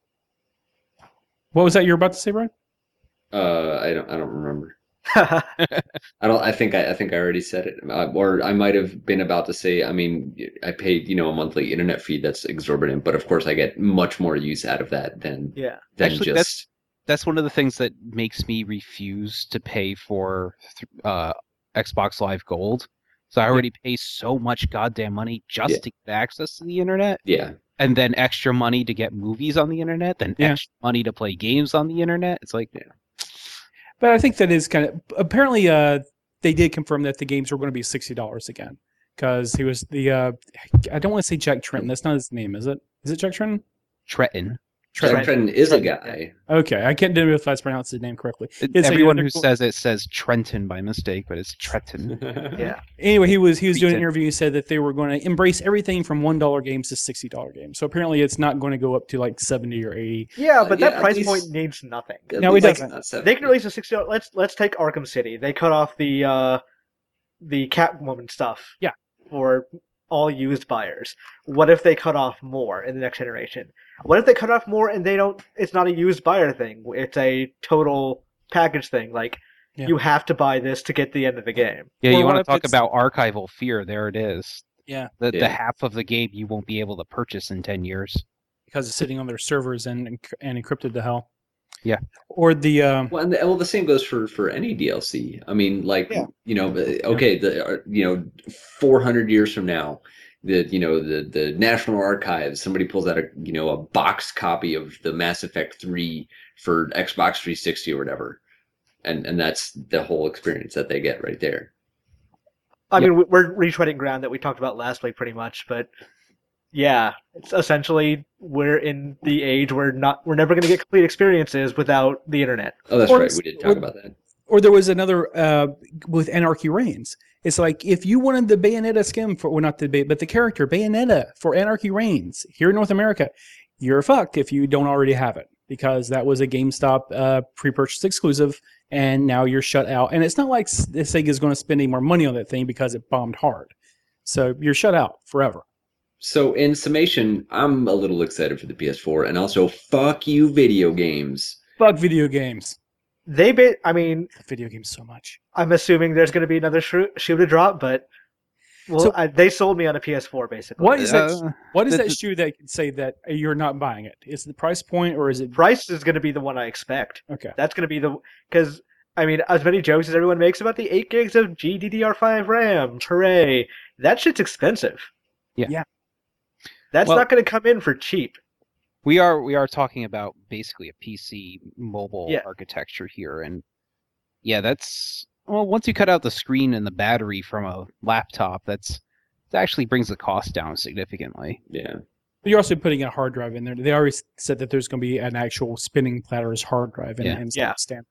What was that you were about to say, Brian?
uh I don't I don't remember. I don't. I think I, I think I already said it, uh, or I might have been about to say. I mean, I paid you know a monthly internet fee that's exorbitant, but of course I get much more use out of that than
yeah.
than
Actually,
just.
that's that's one of the things that makes me refuse to pay for th- uh, Xbox Live Gold. So I already pay so much goddamn money just
Yeah.
to get access to the internet,
Yeah,
and then extra money to get movies on the internet, then
Yeah.
extra money to play games on the internet. It's like,
But I think that is kind of apparently. Uh, they did confirm that the games were going to be sixty dollars again because he was the. Uh, I don't want to say Jack Trenton. That's not his name, is it? Is it Jack Trenton?
Trenton.
Jack
Trenton.
Trenton is a
Trenton,
guy.
Okay, I can't know if I pronounced his name correctly.
It-
It's like
Everyone
another
who
cool-
says it says Trenton by mistake, but it's Trenton.
Yeah.
Anyway, he was he was doing an
Treated.
interview. He said that they were going to embrace everything from one dollar games to sixty dollar games. So apparently, it's not going to go up to like seventy or eighty.
Yeah,
Uh,
but
yeah,
that
at
price
least-
point needs nothing.
At
No, it
least
doesn't.
it's not seventy.
They can release a sixty. Let's let's take Arkham City. They cut off the uh, the Catwoman stuff.
Yeah.
For all used buyers. What if they cut off more in the next generation? What if they cut off more and they don't? It's not a used buyer thing. It's a total package thing. Like
Yeah.
you have to buy this to get the end of the game.
Yeah,
Or
you
what
want to
if
talk
it's-
about archival fear? There it is.
Yeah,
The,
Yeah.
the half of the game you won't be able to purchase in ten years.
because it's sitting on their servers and and encrypted to hell.
Yeah.
Or the um,
Well, and the, well, the same goes for for any D L C. I mean, like
Yeah.
you know, uh, okay, the uh, you know, four hundred years from now, the you know the the National Archives, somebody pulls out a you know a box copy of the Mass Effect three for Xbox three sixty or whatever, and and that's the whole experience that they get right there.
I
Yeah.
mean, we- we're retreading ground that we talked about last week, pretty much. But yeah, it's essentially we're in the age where not we're never going to get complete experiences without the internet.
Oh, that's
Or
right.
it's-
We did talk
or-
about that.
or there was another uh, with Anarchy Reigns. It's like if you wanted the Bayonetta skin for, well, not the Bay, but the character Bayonetta for Anarchy Reigns here in North America, you're fucked if you don't already have it because that was a GameStop uh, pre-purchase exclusive, and now you're shut out. And it's not like S- Sega is going to spend any more money on that thing because it bombed hard, so you're shut out forever.
So in summation, I'm a little excited for the P S four, and also fuck you, video games.
Fuck video games.
They bit. I mean,
Video games so much.
I'm assuming there's going to be another shoe, shoe to drop, but well,
So-
I, they sold me on a P S four basically.
What is that?
Uh,
What is
the-
that
the-
shoe that can say that you're not buying it? Is it the price point or is it
Price is going to be the one I expect.
okay?
That's going to be the because I mean, as many jokes as everyone makes about the eight gigs of G D D R five RAM, hooray! That shit's expensive.
Yeah.
Yeah.
That's
Well-
not going to come in for cheap.
we are we are talking about basically a P C mobile
Yeah.
architecture here, and yeah, that's well. Once you cut out the screen and the battery from a laptop, that's that actually brings the cost down significantly.
Yeah.
But you're also putting a hard drive in there. They already said that there's going to be an actual spinning platters hard drive in
Yeah.
it instead
Yeah.
of stand.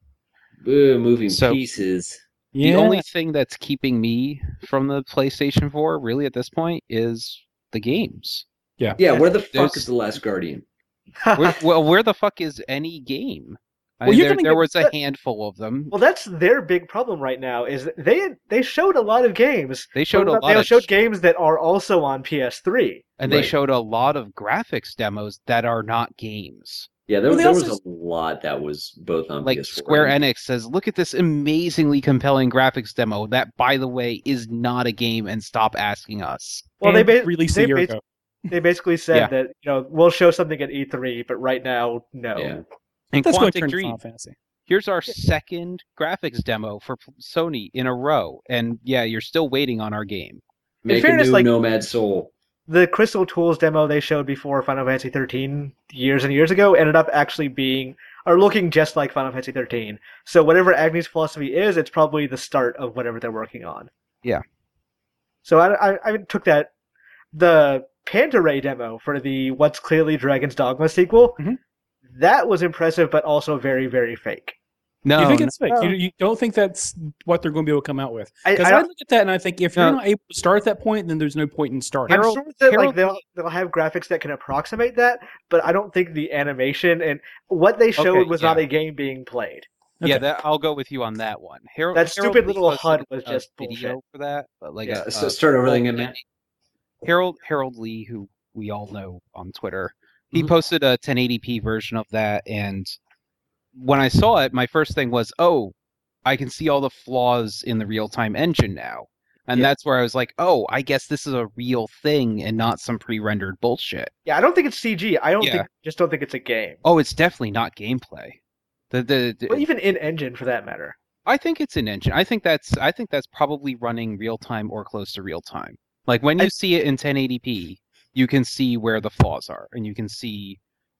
Ugh, moving
So-
pieces.
Yeah.
The only thing that's keeping me from the PlayStation four, really, at this point, is the games.
yeah.
Yeah, where the fuck
There's-
is the Last Guardian?
Where, well, where the fuck is any game? I
Well,
mean,
you're
there,
gonna
there
get-
was a handful of them.
Well, that's their big problem right now. Is that they they showed a lot of games.
They showed
but
a lot
They
of
showed games that are also on P S three.
And they
Right.
showed a lot of graphics demos that are not games.
Yeah, there,
Well, they
there
also
was a lot that was both on
Like
P S four.
Square
and-
Enix says, look at this amazingly compelling graphics demo that, by the way, is not a game, and stop asking us.
Well,
And
they ba-
released
they
a year
bas-
ago.
They basically said
Yeah.
that you know we'll show something at E three, but right now, no.
Yeah.
And
That's going to
Quantic
turn
Dream,
Final Fantasy.
here's our second graphics demo for P- Sony in a row, and yeah, you're still waiting on our game.
Make
fairness,
a new
like-
Nomad Soul.
The Crystal Tools demo they showed before Final Fantasy thirteen years and years ago ended up actually being or looking just like Final Fantasy thirteen. So whatever Agni's philosophy is, it's probably the start of whatever they're working on.
Yeah.
So I, I, I took that the Panta Ray demo for the What's Clearly Dragon's Dogma sequel.
Mhm.
That was impressive, but also very very fake.
No,
you think
no.
it's fake?
no.
You, you don't think that's what they're going to be able to come out with?
I,
Because
I
I,
don't-
look at that and I think if you're
No.
not able to start at that point, then there's no point in starting.
I'm
Harold-
sure that
Harold-
like they'll they'll have graphics that can approximate that, but I don't think the animation and what they showed
Okay,
was not
yeah.
a game being played.
Yeah,
Okay.
that, I'll go with you on that one. Harold,
That
Harold
stupid
Lee
little
posted
H U D was
a
just
video
bullshit.
for that. But like
Yeah,
a,
so
a
start over
full
again, Matt.
Harold Harold Lee, who we all know on Twitter, he
Mhm.
posted a ten eighty p version of that, and when I saw it, my first thing was, "Oh, I can see all the flaws in the real-time engine now," and
Yeah.
that's where I was like, "Oh, I guess this is a real thing and not some pre-rendered bullshit."
Yeah, I don't think it's C G. I don't
Yeah.
think just don't think it's a game.
Oh, it's definitely not gameplay. The the, the
Or even in engine for that matter.
I think it's an engine. I think that's I think that's probably running real time or close to real time. Like when you
I-
see it in ten eighty p, you can see where the flaws are, and you can see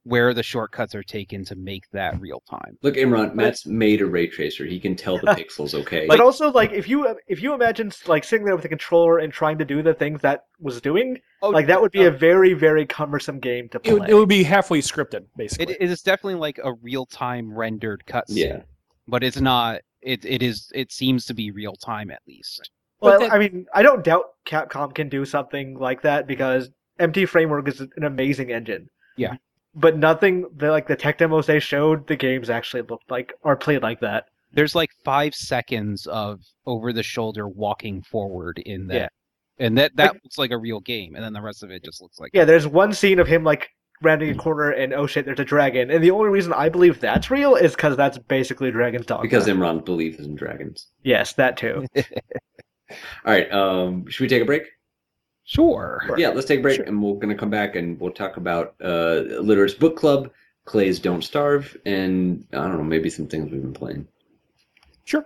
where the shortcuts are taken to make that real time.
Look, Imran, Matt's made a ray tracer. He can tell the pixels, okay?
But also, like, if you if you imagine like sitting there with a controller and trying to do the things that was doing,
Oh,
like that would be a very very cumbersome game to play.
It would, it would be halfway scripted, basically.
It, it is definitely like a real time rendered cutscene.
Yeah.
But it's not. It it is. It seems to be real time at least.
Well,
that-
I mean, I don't doubt Capcom can do something like that because M T Framework is an amazing engine.
Yeah.
But nothing, the, like the tech demos they showed, the games actually looked like or played like that.
There's like five seconds of over the shoulder walking forward in that,
Yeah.
and that that
Like-
looks like a real game, and then the rest of it just looks like
Yeah, there's one scene of him like rounding a corner and oh shit, there's a dragon. And the only reason I believe that's real is because that's basically Dragon's Dogma.
Because Imran believes in dragons.
yes, that too.
All right, um, should we take a break?
Sure.
Yeah, let's take a break,
Sure.
and we're going to come back and we'll talk about uh, Litera's Book Club, Clay's Don't Starve, and I don't know, maybe some things we've been playing.
Sure.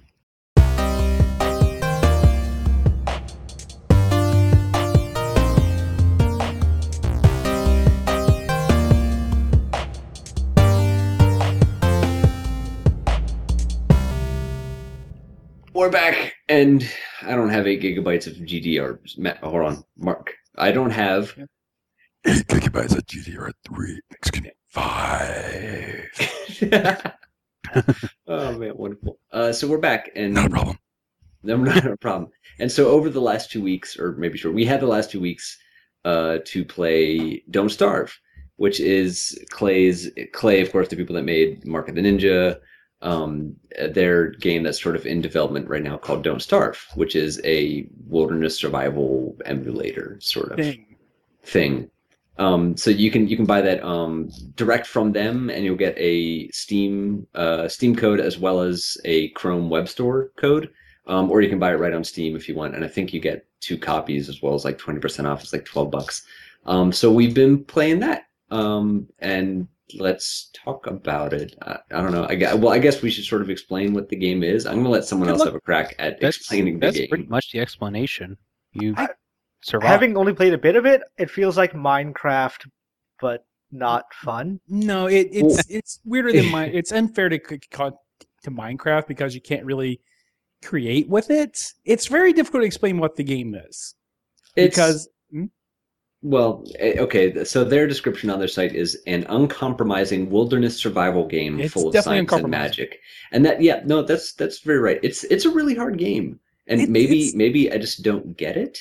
We're back, and I don't have eight gigabytes of G D R. Matt, hold on, Mark. I don't have.
Eight gigabytes of G D R three. Excuse me. Five.
Oh man, wonderful. Uh, so we're back, and
Not a problem.
No, not a problem. And so over the last two weeks, or maybe sure, we had the last two weeks uh, to play Don't Starve, which is Clay's Clay, of course, the people that made Mark of the Ninja, um, their game that's sort of in development right now called Don't Starve, which is a wilderness survival emulator sort of
Thing.
thing. Um, so you can you can buy that um, direct from them, and you'll get a Steam uh, Steam code as well as a Chrome Web Store code. Um, or you can buy it right on Steam if you want, and I think you get two copies as well as like twenty percent off. It's like twelve bucks. Um, so we've been playing that, um, and let's talk about it. I, I don't know. I guess, well, I guess we should sort of explain what the game is. I'm going to let someone
Good
else
luck.
have a crack at
That's
explaining the
that's
game.
pretty much the explanation. You
I-
survive.
Having only played a bit of it, it feels like Minecraft, but not fun.
No, it, it's
Well-
it's weirder than mine. It's unfair to c- call to Minecraft because you can't really create with it. It's very difficult to explain what the game is
It's-
because hmm?
Well, eh, okay, so their description on their site is an uncompromising wilderness survival game
It's
full of
definitely
science and
uncompromising.
magic. And that, yeah, no, that's that's very right. It's it's a really hard game, and
It-
maybe
it's-
maybe I just don't get it.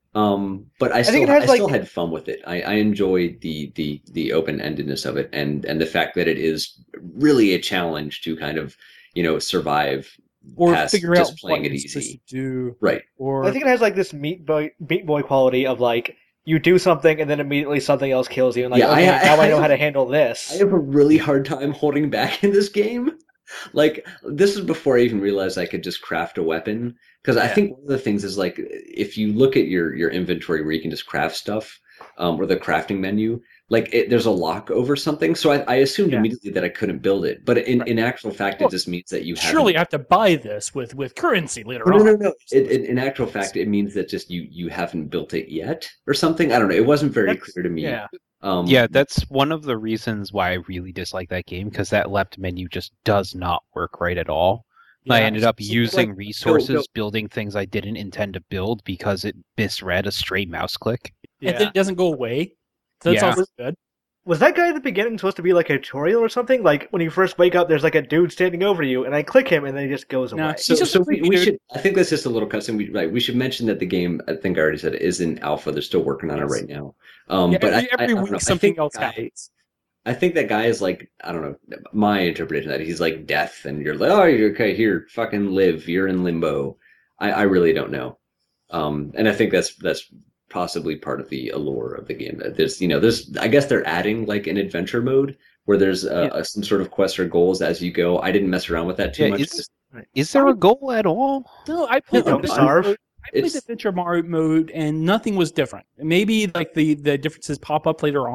Um, but I still
think it
I
has, like-
still had fun with it. I, I enjoyed the the the open endedness of it, and and the fact that it is really a challenge to kind of you know survive.
or
past
figure out
just
what
playing it
you're
easy.
supposed to do.
Right.
Or
I think it has like this Meat Boy Meat Boy quality of like you do something and then immediately something else kills you, and like
Yeah, I-
okay,
I-
now I know
I-
how to handle this.
I have a really hard time holding back in this game. Like, this is before I even realized I could just craft a weapon. Because I
Yeah.
think one of the things is, like, if you look at your, your inventory where you can just craft stuff, um, or the crafting menu, like, it, there's a lock over something. So I, I assumed
Yeah.
immediately that I couldn't build it. But in,
Right.
in actual fact,
Well,
it just means that you have
surely I have to buy this with, with currency later
No,
on.
no, no, no. It, it, in actual fact, it means that just you you haven't built it yet or something. I don't know. It wasn't very
That's-
clear to me.
Yeah,
Um,
Yeah, that's one of the reasons why I really dislike that game because that left menu just does not work right at all. I
Yeah.
ended up
So,
using
like,
resources,
go- go-
building things I didn't intend to build because it misread a stray mouse click.
And
yeah.
then it doesn't go away. So that's
Yeah.
also good.
Was that guy at the beginning supposed to be like a tutorial or something? Like when you first wake up, there's like a dude standing over you, and I click him, and then he just goes
No,
away.
So,
He's just
so
a
we,
creepy
we
dude.
should. I think that's just a little cutscene. We right. We should mention that the game. I think I already said it is in alpha. They're still working on
Yes.
it right now. Um,
Yeah,
but
every,
I, I, I
every
don't
week
know. I
something
think
else
guy,
happens.
I think that guy is like I don't know. My interpretation of that he's like death, and you're like, oh, you're okay. Here, fucking live. You're in limbo. I, I really don't know. Um, and I think that's that's possibly part of the allure of the game. That There's you know there's I guess they're adding like an adventure mode where there's uh,
Yeah.
a, some sort of quests or goals as you go. I didn't mess around with that too
Yeah,
much.
it's- Is there a goal at all?
No, I played
Don't
the
starve.
I played
It's-
Adventure Mario mode and nothing was different. Maybe like the, the differences pop up later on,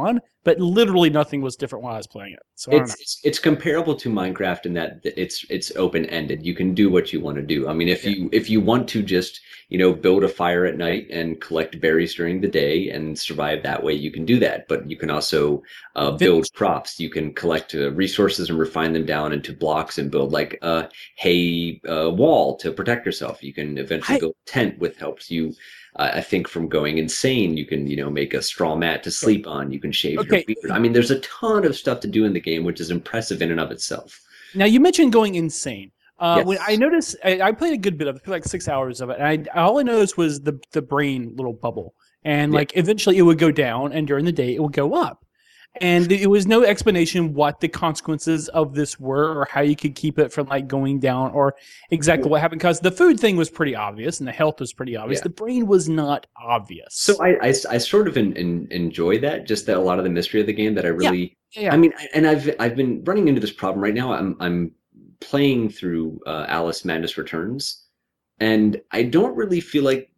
but literally nothing was different while I was playing it. So I don't
It's,
know.
it's it's comparable to Minecraft in that it's it's open ended. You can do what you want to do. I mean, if
Yeah.
you if you want to just you know build a fire at night and collect berries during the day and survive that way, you can do that. But you can also uh, build crops. You can collect uh, resources and refine them down into blocks and build like a hay uh, wall to protect yourself. You can eventually
I-
build a tent with helps you. Uh, I think from going insane, you can, you know, make a straw mat to sleep on. You can shave
Okay.
your beard. I mean, there's a ton of stuff to do in the game, which is impressive in and of itself.
Now you mentioned going insane. Uh,
Yes.
When I noticed, I, I played a good bit of it, like six hours of it, and I, all I noticed was the the brain little bubble, and
Yeah.
like eventually it would go down, and during the day it would go up, and it was no explanation what the consequences of this were, or how you could keep it from like going down, or exactly what happened. Because the food thing was pretty obvious, and the health was pretty obvious.
Yeah.
The brain was not obvious.
So I, I, I sort of in, in, enjoy that, just that a lot of the mystery of the game that I really,
yeah,
I mean, and I've I've been running into this problem right now. I'm I'm playing through uh, Alice Madness Returns, and I don't really feel like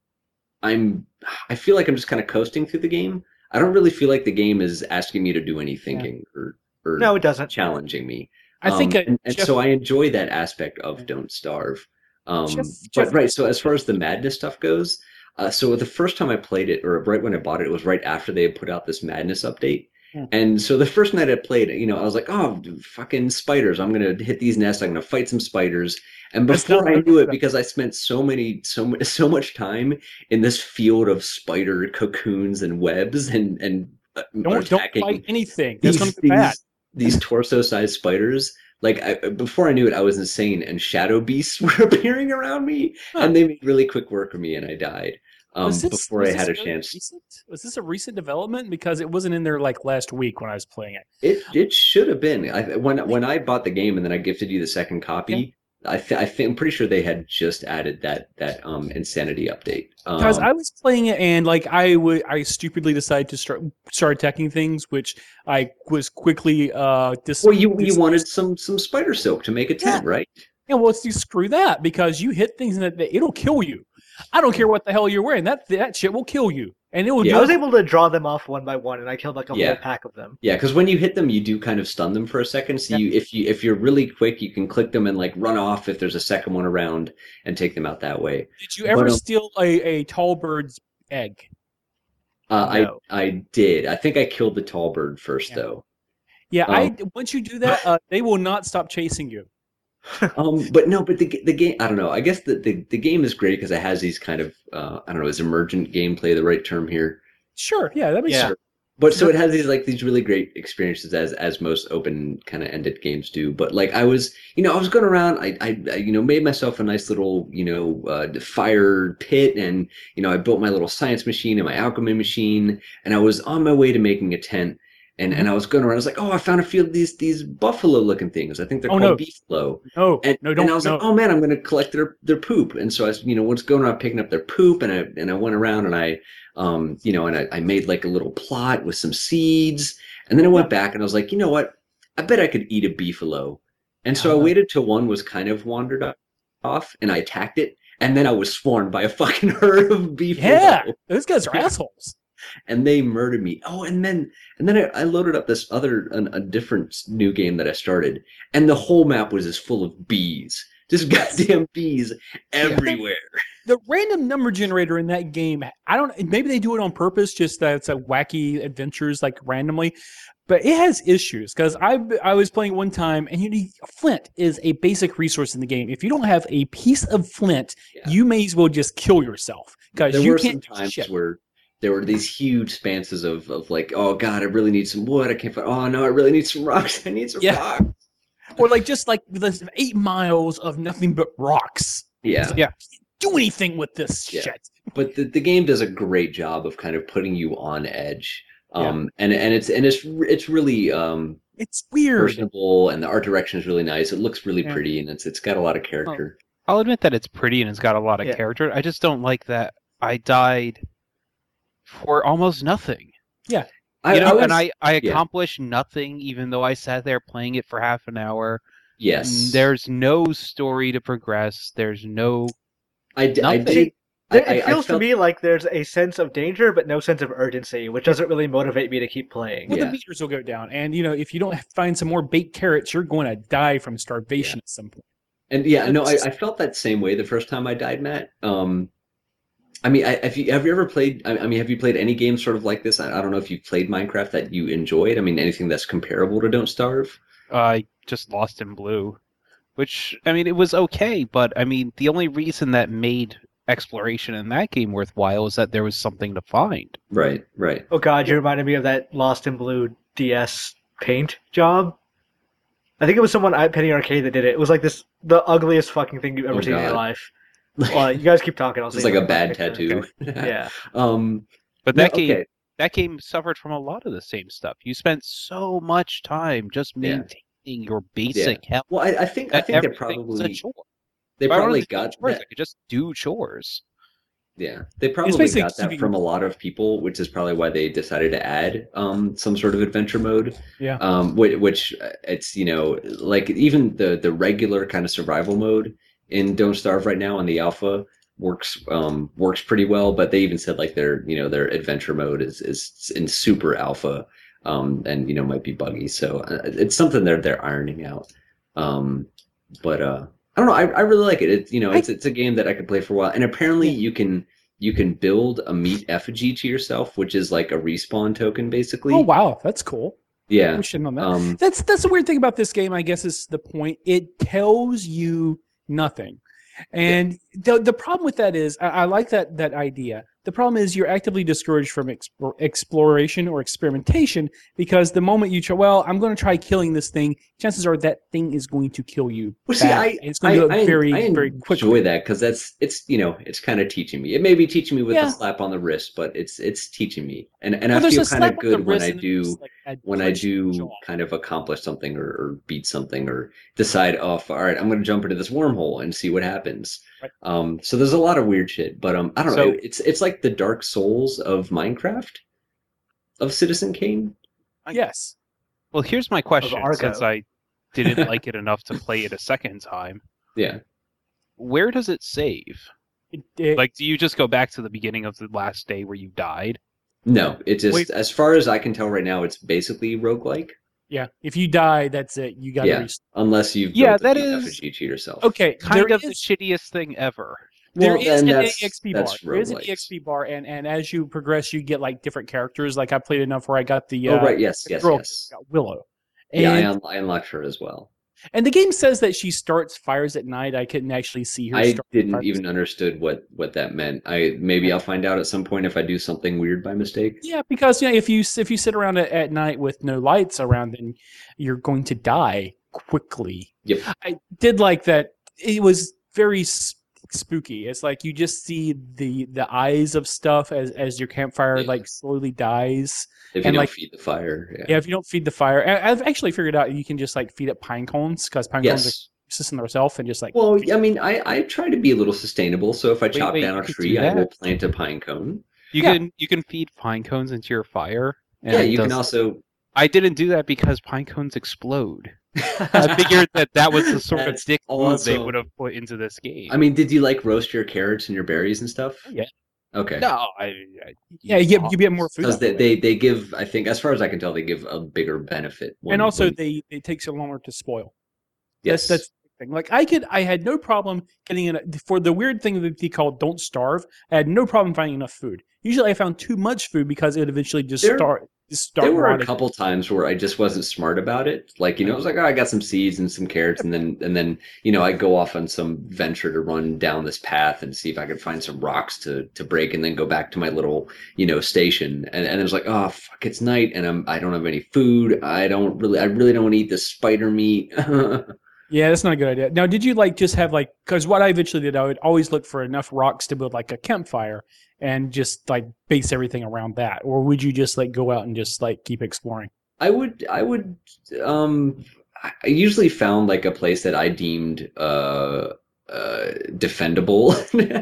I'm. I feel like I'm just kind of coasting through the game. I don't really feel like the game is asking me to do any thinking or or
No, it doesn't.
challenging me.
I think
Um,
uh,
and, and
Jeff-
so I enjoy that aspect of Don't Starve. Um,
Jeff-
but
Jeff-
right, so as far as the Madness stuff goes, uh, so the first time I played it, or right when I bought it, it was right after they had put out this Madness update.
Hmm.
And so the first night I played, you know, I was like, oh, fucking spiders. I'm going to hit these nests. I'm going to fight some spiders. And
That's
before
not-
I knew it, because I spent so many, so mu- so much time in this field of spider cocoons and webs and, and uh,
don't don't
attacking
fight anything. That's
these,
going to be bad.
these, these torso-sized spiders. Like I, before I knew it, I was insane, and shadow beasts were appearing around me,
Huh.
and they made really quick work of me, and I died um,
Was this-
before
was
I had a
this really
chance.
recent? Was this a recent development? Because it wasn't in there like last week when I was playing it.
It it should have been. I, when when I bought the game and then I gifted you the second copy, I th- I think I'm pretty sure they had just added that that um insanity update. Um,
Because I was playing it and like I would, I stupidly decided to start start attacking things, which I was quickly uh dis-
well, you you
dis-
wanted some some spider silk to make a tent, right?
Yeah, well, see, screw that because you hit things and it, it'll kill you. I don't care what the hell you're wearing. That that shit will kill you, and it will.
Yeah.
do
I was able to draw them off one by one, and I killed like a
Yeah.
whole pack of them.
Yeah, because when you hit them, you do kind of stun them for a second. So
Yeah.
you, if you if you're really quick, you can click them and like run off if there's a second one around and take them out that way.
Did you ever
But, um,
steal a, a tall bird's egg?
Uh,
No.
I I did. I think I killed the tall bird first
Yeah.
though.
Yeah,
Um,
I once you do that, uh, they will not stop chasing you.
Um, but no, but the the game. I don't know. I guess the the, the game is great because it has these kind of uh, I don't know. Is emergent gameplay the right term here?
Sure, yeah, that makes
Yeah.
sense.
But so it has these like these really great experiences as as most open kind of ended games do. But like I was, you know, I was going around. I, I I you know made myself a nice little you know uh, fire pit, and you know I built my little science machine and my alchemy machine, and I was on my way to making a tent. And and I was going around. I was like, oh, I found a few of these these buffalo looking things. I think they're
Oh,
called
no.
beefalo.
No,
And,
no, don't.
and I was
no.
like, oh man, I'm going to collect their, their poop. And so I, was, you know, was going around picking up their poop, and I and I went around and I, um, you know, and I, I made like a little plot with some seeds, and then I went back and I was like, you know what? I bet I could eat a beefalo. And so I
Uh-huh.
waited till one was kind of wandered off, and I attacked it, and then I was swarmed by a fucking herd of beefalo.
Yeah, those guys are assholes.
And they murdered me. Oh, and then and then I, I loaded up this other an, a different new game that I started, and the whole map was just full of bees, just goddamn bees everywhere.
The random number generator in that game, I don't. Maybe they do it on purpose, just that it's a wacky adventures like randomly. But it has issues because I I was playing one time and you need flint is a basic resource in the game. If you don't have a piece of flint,
Yeah.
you may as well just kill yourself because
There
you
were some
can't.
times
shit.
where there were these huge spanses of, of like, oh god, I really need some wood. I can't find. Oh no, I really need some rocks. I need some
Yeah.
rocks.
Or like just like the eight miles of nothing but rocks.
Yeah,
Yeah. Do anything with this
Yeah.
shit.
but the, the game does a great job of kind of putting you on edge. Um, and and it's and it's it's really um
It's weird.
personable, and the art direction is really nice. It looks really
Yeah.
pretty, and it's it's got a lot of character.
I'll admit that it's pretty and it's got a lot of
Yeah.
character. I just don't like that I died for almost nothing.
I,
You know,
I was,
and I, I
yeah.
accomplished nothing even though I sat there playing it for half an hour.
yes,
There's no story to progress. There's no
I, d- I
nothing.
did I,
It
I, I
feels
felt,
to me like there's a sense of danger, but no sense of urgency, which doesn't really motivate me to keep playing.
Well,
Yeah.
the meters will go down, and you know, if you don't find some more baked carrots, you're going to die from starvation
Yeah.
at some point.
and yeah, no, I,
It's-
I felt that same way the first time I died, Matt. Um, I mean, I, have you have you ever played? I, I mean, have you played any games sort of like this? I, I don't know if you've played Minecraft that you enjoyed. I mean, anything that's comparable to Don't Starve.
I just Lost in Blue, which I mean, it was okay, but I mean, the only reason that made exploration in that game worthwhile was that there was something to find.
Right, right.
Oh god, you reminded me of that Lost in Blue D S paint job. I think it was someone at Penny Arcade that did it. It was like this, the ugliest fucking thing you've ever
Oh,
seen in your
God.
life. Well, you guys keep talking. I'll
It's
see
like
if
a
I can
bad
find picture.
tattoo.
Yeah.
Um.
But
no,
that game,
okay.
that game suffered from a lot of the same stuff. You spent so much time just
Yeah.
maintaining your basic health.
Well, I, I think I
that
think they
everything was a
probably
chore.
they
If I wanted
probably
to do
got
chores,
that.
I could just do chores.
Yeah, they probably
basically
got that
keeping-
from a lot of people, which is probably why they decided to add um, some sort of adventure mode.
Yeah.
Um, which, which uh, it's you know like even the the regular kind of survival mode in Don't Starve right now on the alpha works um, works pretty well. But they even said like their you know their adventure mode is is in super alpha um, and you know might be buggy. So uh, it's something they're they're ironing out. Um, but uh, I don't know. I, I really like it. It's you know it's it's a game that I could play for a while, and apparently
Yeah.
you can you can build a meat effigy to yourself, which is like a respawn token, basically.
Oh wow, that's cool.
Yeah.
We shouldn't on that.
Um,
That's that's the weird thing about this game, I guess, is the point. It tells you nothing. And the the problem with that is, I, I like that that idea. The problem is you're actively discouraged from explore, exploration or experimentation because the moment you try, well, I'm going to try killing this thing, chances are that thing is going to kill you.
Well, see,
back.
I,
And it's going to do
I,
it
I,
very,
I
very
enjoy
quickly.
that because that's it's you know it's kind of teaching me. It may be teaching me with
Yeah.
a slap on the wrist, but it's it's teaching me, and and
Well,
I
there's
feel
a
kind
slap
of
on the
good when
wrist
I
and then there's,
do
like, a
when I
punch to the
do
jaw.
kind of accomplish something or, or beat something or decide, oh, all right, I'm going to jump into this wormhole and see what happens.
Right.
Um, so there's a lot of weird shit, but um, I don't
So-
know. It's it's like the Dark Souls of Minecraft, of Citizen Kane.
Yes.
Well, here's my question,
Argo.
since I didn't like it enough to play it a second time.
Yeah.
Where does it save?
It, it,
Like, do you just go back to the beginning of the last day where you died?
No, it just
Wait.
as far as I can tell right now, it's basically roguelike.
yeah. If you die, that's it. You got to
Yeah.
restart.
Unless you've
Yeah,
built
that
a meat
is-
effigy to yourself.
Okay.
Kind
there
of
is-
the shittiest thing ever.
There
Well,
is
then
an
that's-
E X P bar.
that's
There is an
roguelikes.
E X P bar, and, and as you progress, you get like different characters. Like I played enough where I got the
Oh
uh,
right, yes,
the
yes,
girl
yes.
got Willow. And,
Yeah, I, un- I unlocked her as well.
and the game says that she starts fires at night. I couldn't actually see her.
I
start
didn't
fires.
even understood what what that meant. I maybe I'll find out at some point if I do something weird by mistake.
Yeah, because you know, if you if you sit around at, at night with no lights around, then you're going to die quickly.
Yep.
I did like that. It was very s- spooky. It's like you just see the the eyes of stuff as as your campfire
Yeah.
like slowly dies.
If you
And,
don't
like-
feed the fire. Yeah.
Yeah, if you don't feed the fire, I- I've actually figured out you can just like feed it pine cones because pine cones are
Yes.
consistent themselves and just like
Well, I mean, I, I try to be a little sustainable. So if I
Wait,
chop
wait,
down
you
a
could
tree,
do
I will
that?
plant a pine cone.
You
Yeah.
can you can feed pine cones into your fire. and
yeah,
it
you can
does-
also.
I didn't do that because pine cones explode. I figured that that was the sort of
That's
dick move they
awesome.
would have put into this game.
I mean, did you like roast your carrots and your berries and stuff?
Oh, yeah.
Okay.
no, I, I
yeah, you get you get more food.
Because
out
they,
of it.
they they give, I think, as far as I can tell, they give a bigger benefit. when-
and also
when-
they it takes you longer to spoil.
yes,
That's that's the thing. Like I could I had no problem getting in for the weird thing that they call don't starve. I had no problem finding enough food. Usually I found too much food because it would eventually just
There-
start just start
there were a
rotting.
couple times where I just wasn't smart about it. Like, you know, I was like, oh, I got some seeds and some carrots, and then and then you know, I go off on some venture to run down this path and see if I could find some rocks to to break, and then go back to my little, you know, station. And and it was like, oh fuck, it's night, and I'm I don't have any food. I don't really, I really don't want to eat this spider meat.
Yeah, that's not a good idea. Now, did you like just have like because what I eventually did, I would always look for enough rocks to build like a campfire and just like base everything around that, or would you just like go out and just like keep exploring?
I would, I would, um, I I usually found like a place that I deemed, uh, uh, defendable,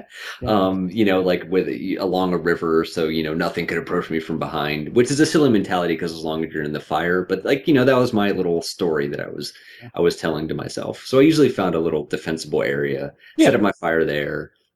um, you know, like with along a river, so you know nothing could approach me from behind, which is a silly mentality because as long as you're in the fire, but like you know that was my little story that I was,
Yeah.
I was telling to myself. So I usually found a little defensible area,
Yeah.
set up my fire there.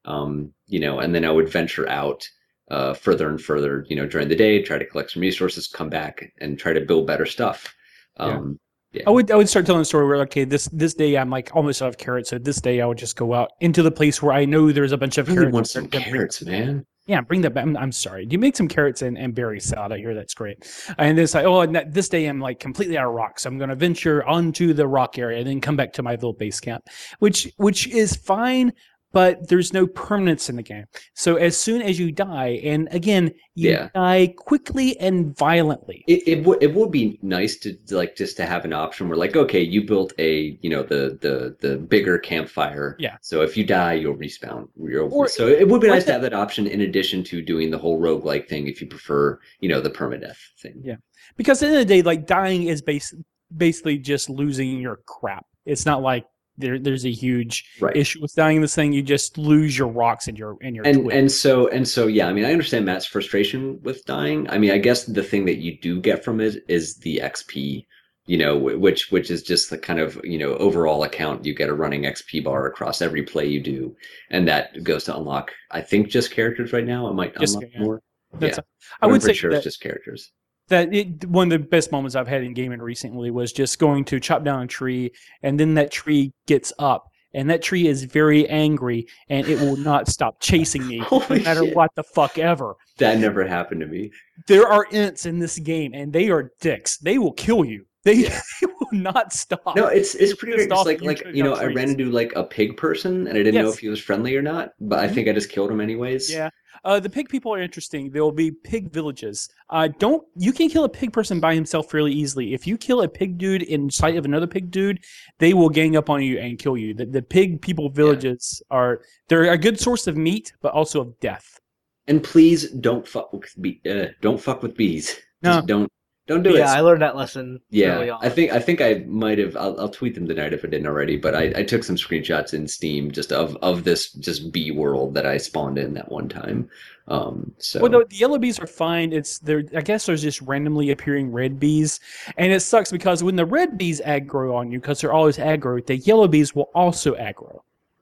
Um, you know, and then I would venture out uh, further and further, you know, during the day, try to collect some resources, come back and try to build better stuff. Um, yeah.
I would I would start telling a story where okay this this day I'm like almost out of carrots, so this day I would just go out into the place where I know there's a bunch of
I really
carrots.
want some carrots, man.
Yeah, bring that back. I'm, I'm sorry. You make some carrots and, and berry salad out here. That's great. And it's like, oh, and that, this day I'm like completely out of rocks. So I'm going to venture onto the rock area and then come back to my little base camp, which which is fine. But there's no permanence in the game. So as soon as you die, and again, you
Yeah.
die quickly and violently.
It it would it would be nice to like just to have an option where like okay you built a you know the the the bigger campfire,
Yeah.
so if you die you'll respawn you're,
Or-
so it would be
or
nice to
the-
have that option in addition to doing the whole roguelike thing if you prefer you know the permadeath thing.
Yeah. Because at the end of the day, like dying is base, basically just losing your crap. It's not like there there's a huge
Right.
issue with dying in this thing. You just lose your rocks and your and your
and
twig.
and so and so yeah I mean I understand Matt's frustration with dying. I mean I guess the thing that you do get from it is the X P, you know, wh- which which is just the kind of you know overall account. You get a running X P bar across every play you do, and that goes to unlock I think just characters right now. It might
Just-
unlock
yeah.
more.
That's
yeah,
I
I'm
would
pretty
say
sure
that,
it's just characters.
that it, one of the best moments I've had in gaming recently was just going to chop down a tree, and then that tree gets up, and that tree is very angry, and it will not stop chasing me, no
Holy
matter
shit.
what the fuck ever.
That never happened to me.
There are ints in this game, and they are dicks. They will kill you. They,
Yeah.
they will not stop.
No, it's it's
You're
pretty
pissed
great. Just
off
like
you
like
took
you know,
down
I ran
trees.
into like a pig person, and I didn't know
Yes.
if he was friendly or not. But I
Mhm.
think I just killed him anyways.
Yeah, uh, the pig people are interesting. There will be pig villages. Uh, don't you can kill a pig person by himself fairly easily. If you kill a pig dude in sight of another pig dude, they will gang up on you and kill you. The, the pig people villages are they're a good source of meat, but also of death.
And please don't fuck with bee. Uh, don't fuck with bees.
No.
Just don't don't do
yeah,
it.
I learned that lesson early
Yeah,
on.
I think I think I might have. I'll, I'll tweet them tonight if I didn't already. But I, I took some screenshots in Steam just of, of this just bee world that I spawned in that one time. Um, so
Well, the, the yellow bees are fine. It's there. I guess there's just randomly appearing red bees, and it sucks because when the red bees aggro on you, because they're always aggro, the yellow bees will also aggro.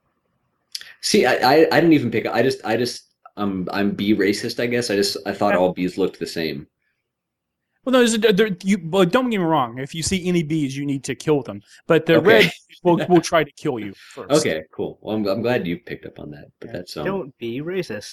see, I, I I didn't even pick. I just I just um I'm bee racist. I guess I just I thought
Yeah.
all bees looked the same.
Well, no, there's a, there, you. Well, don't get me wrong. If you see any bees, you need to kill them. But the
Okay.
red will will try to kill you first.
Okay, cool. Well, I'm I'm glad you picked up on that. But
Yeah.
that's um.
Don't be racist.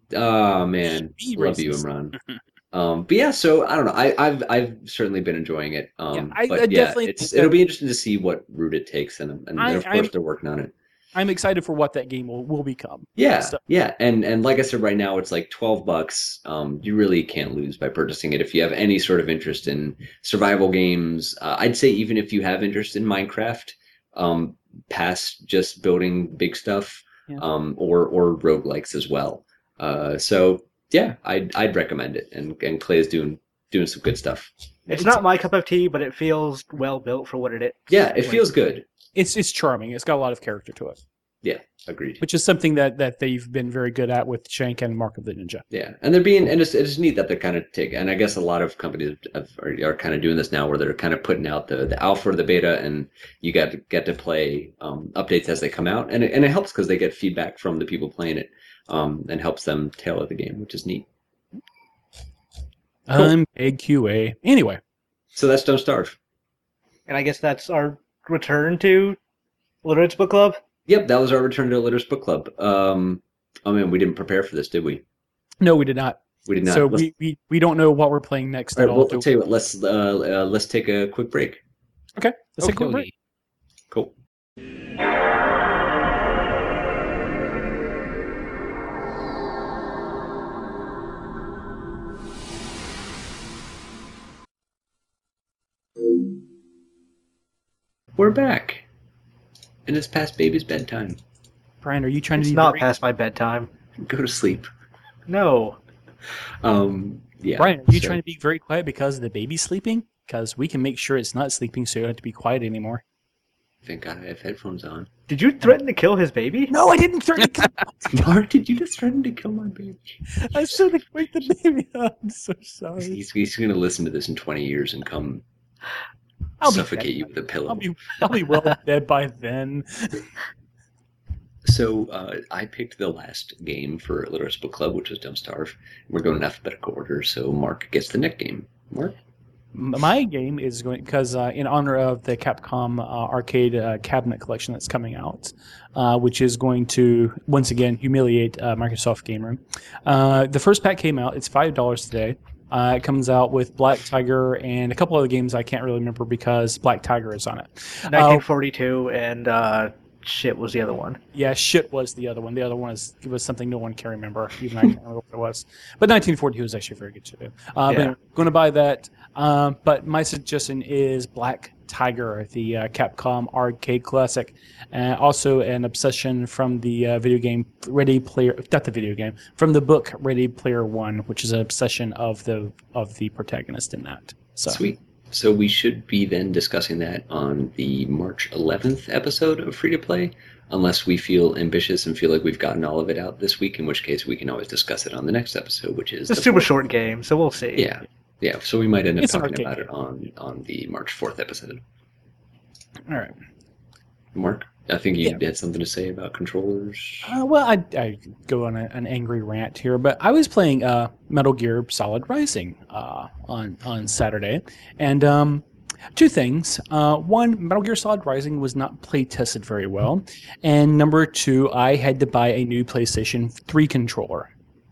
Oh man,
Be
love you,
racist.
Imran. Um, but yeah, so I don't know. I, I've I've certainly been enjoying it. Um,
Yeah, I-
but
I
yeah,
definitely
it's
think
it'll
that-
be interesting to see what route it takes, and and,
I-
of course
I'm-
they're working on it.
I'm excited for what that game will, will become.
Yeah,
So-
yeah, and and like I said, right now it's like twelve bucks. Um, you really can't lose by purchasing it if you have any sort of interest in survival games. Uh, I'd say even if you have interest in Minecraft, um, past just building big stuff,
Yeah.
um, or or roguelikes as well. Uh, so yeah, I'd I'd recommend it, and and Clay is doing doing some good stuff.
It's not my cup of tea, but it feels well built for what it is.
Yeah, it
Like,
feels good.
It's it's charming. It's got a lot of character to it,
Agreed.
which is something that, that they've been very good at with Shank and Mark of the Ninja.
Yeah, and they're being, and it's, it's neat that they're kind of take, and I guess a lot of companies have, are, are kind of doing this now, where they're kind of putting out the, the alpha or the beta, and you get to, get to play um, updates as they come out, and it, and it helps because they get feedback from the people playing it, um, and helps them tailor the game, which is neat. Cool.
I'm big Q A. Anyway,
So that's Don't Starve.
And I guess that's our return to Literates Book Club.
Yep, that was our return to Illiterates Book Club. Um, I mean, we didn't prepare for this, did we?
no, we did not.
We did not.
So
Let's-
we, we, we don't know what we're playing next
all
at
right,
all.
well,
do
I'll tell you what. Let's uh, uh, let's take a quick break.
Okay, let's take a quick break.
Cool. We're back. And it's past baby's bedtime.
Brian, are you trying
It's
to be
not
very-
past my bedtime.
Go to sleep.
No.
Um, yeah.
Brian, are you
so-
trying to be very quiet because the baby's sleeping? Because we can make sure it's not sleeping, so you don't have to be quiet anymore.
Thank God I have headphones on.
Did you threaten to kill his baby?
No, I didn't threaten to kill.
Mark, did you just threaten to kill my baby?
I said to wake the baby up. I'm so sorry.
He's, he's going to listen to this in twenty years and come
I'll be
suffocate
dead
you
by-
with a pillow.
I'll be I'll be well dead by then.
So uh, I picked the last game for Little Rest Book Club, which was Dumb Starve. We're going in alphabetical order, so Mark gets the next game. Mark?
My game is going because uh, in honor of the Capcom uh, arcade uh, cabinet collection that's coming out, uh, which is going to once again humiliate uh, Microsoft Game Room. Uh, the first pack came out. It's five dollars today. Uh, it comes out with Black Tiger and a couple other games I can't really remember because Black Tiger is on it.
nineteen forty-two and uh, shit was the other one.
Yeah, shit was the other one. The other one is it was something no one can remember. Even I can't remember what it was. But nineteen forty-two is actually very good too. Uh,
Yeah.
But anyway, going to buy that. Um, but my suggestion is Black Tiger, the uh, Capcom arcade classic, and also an obsession from the uh, video game Ready Player, not the video game, from the book Ready Player One, which is an obsession of the of the protagonist in that. So.
Sweet. So we should be then discussing that on the March eleventh episode of Free to Play, unless we feel ambitious and feel like we've gotten all of it out this week, in which case we can always discuss it on the next episode, which is
It's a
the
super
fourth.
short game, so we'll see.
Yeah, yeah. So we might end up
It's an
talking
arcade
about it on on the March fourth episode.
All right.
Mark, I think you
Yeah.
had something to say about controllers.
Uh, well, I, I go on a, an angry rant here, but I was playing uh, Metal Gear Solid Rising uh, on on Saturday, and um, two things. Uh, one, Metal Gear Solid Rising was not play tested very well, and number two, I had to buy a new PlayStation three controller.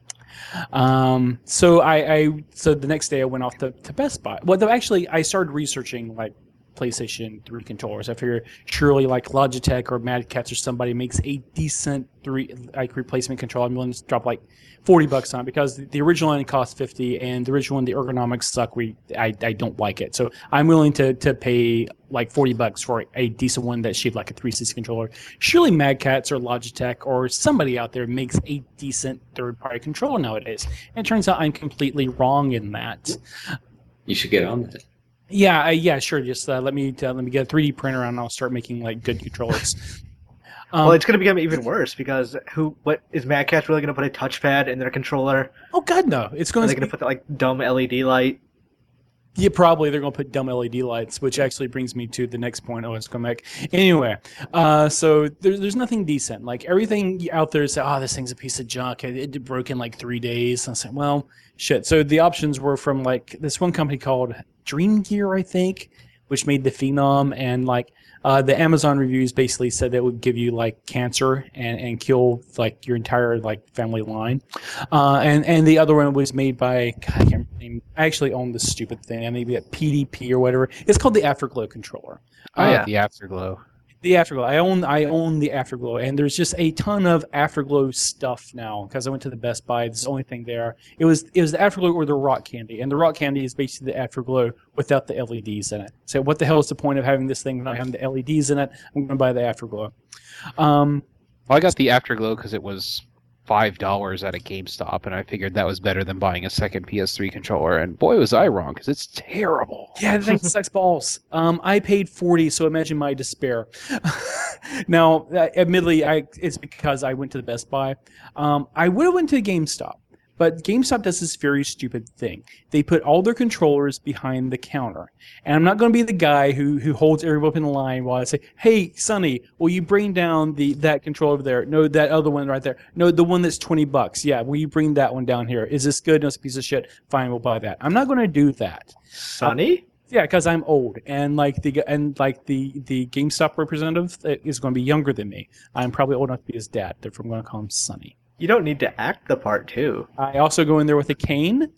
Um, so I, I so the next day I went off to, to Best Buy. Well, though actually I started researching like PlayStation three controllers. I figured surely like Logitech or Mad Catz or somebody makes a decent three like replacement controller. I'm willing to drop like forty bucks on it because the original one cost fifty, and the original one the ergonomics suck. We I, I don't like it, so I'm willing to to pay like forty bucks for a decent one that's shaped like a three sixty controller. Surely Mad Catz or Logitech or somebody out there makes a decent third party controller nowadays. And it turns out I'm completely wrong in that.
You should get on that.
Yeah, uh, yeah, sure. Just uh, let me uh, let me get a three D printer and I'll start making like good controllers. Um,
Well, it's going to become even worse because who? What is Mad Catz really going to put a touchpad in their controller?
oh god, no! It's
Are
going
they
to
going to put that like dumb L E D light?
yeah, probably they're going to put dumb L E D lights, which actually brings me to the next point I was going to make. Anyway, uh, so there's there's nothing decent. Like everything out there is, oh, this thing's a piece of junk. It, it broke in like three days. And I said, well, shit. So the options were from like this one company called Dream Gear, I think, which made the Phenom, and like uh, the Amazon reviews basically said that it would give you like cancer and, and kill like your entire like family line. Uh, and and the other one was made by God, I can't remember the name. I actually own this stupid thing. I maybe at P D P or whatever. It's called the Afterglow controller.
Oh,
Uh,
yeah.
the Afterglow.
The Afterglow. I own I own the Afterglow, and there's just a ton of Afterglow stuff now because I went to the Best Buy. It's the only thing there. It was it was the Afterglow or the Rock Candy, and the Rock Candy is basically the Afterglow without the L E Ds in it. So what the hell is the point of having this thing without having the L E Ds in it? I'm going to buy the Afterglow. Um,
Well, I got the Afterglow because it was five dollars at a GameStop, and I figured that was better than buying a second P S three controller. And boy, was I wrong because it's terrible.
Yeah, the thing sucks balls. Um, I paid forty, so imagine my despair. Now, uh, admittedly, I it's because I went to the Best Buy. Um, I would have went to GameStop, but GameStop does this very stupid thing. They put all their controllers behind the counter, and I'm not going to be the guy who who holds everyone up in line while I say, "Hey, Sonny, will you bring down the that controller over there? No, that other one right there. No, the one that's twenty bucks. Yeah, will you bring that one down here? Is this good? No, it's a piece of shit. Fine, we'll buy that. I'm not going to do that."
Sonny?
Yeah, because I'm old, and like the and like the the GameStop representative is going to be younger than me. I'm probably old enough to be his dad. Therefore, I'm going to call him Sonny.
You don't need to act the part, too.
I also go in there with a cane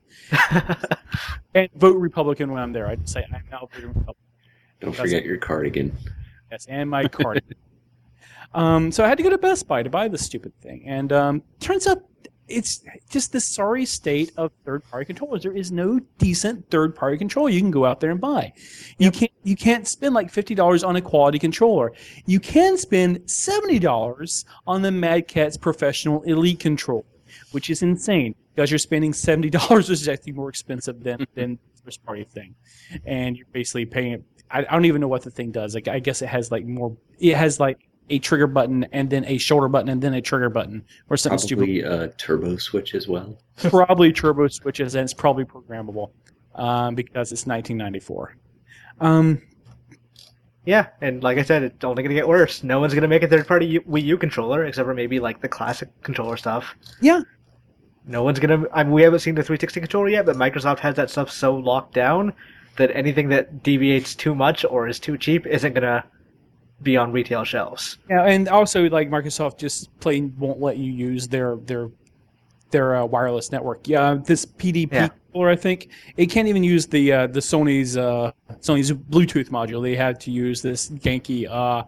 and vote Republican when I'm there. I just say I'm now voting Republican.
Don't
That's
forget
it.
your cardigan.
Yes, and my card. um, so I had to go to Best Buy to buy this stupid thing, and um, turns out it's just the sorry state of third-party controllers. There is no decent third-party controller you can go out there and buy. You can't you can't spend like fifty dollars on a quality controller. You can spend seventy dollars on the Mad Catz Professional Elite controller, which is insane because you're spending seventy dollars, which is actually more expensive than than the first-party thing, and you're basically paying. I, I don't even know what the thing does. Like I guess it has like more. It has like a trigger button and then a shoulder button and then a trigger button or something
Probably
stupid.
a turbo switch as well.
Probably turbo switches, and it's probably programmable um, because it's nineteen ninety-four. Um,
Yeah, and like I said, it's only going to get worse. No one's going to make a third-party U- Wii U controller, except for maybe like the classic controller stuff.
Yeah.
No one's going to... I mean, we haven't seen the three sixty controller yet, but Microsoft has that stuff so locked down that anything that deviates too much or is too cheap isn't going to be on retail shelves.
Yeah, and also like Microsoft just plain won't let you use their their their uh, wireless network. Yeah, this P D P
Yeah.
controller, I think it can't even use the uh, the Sony's uh, Sony's Bluetooth module. They had to use this janky uh,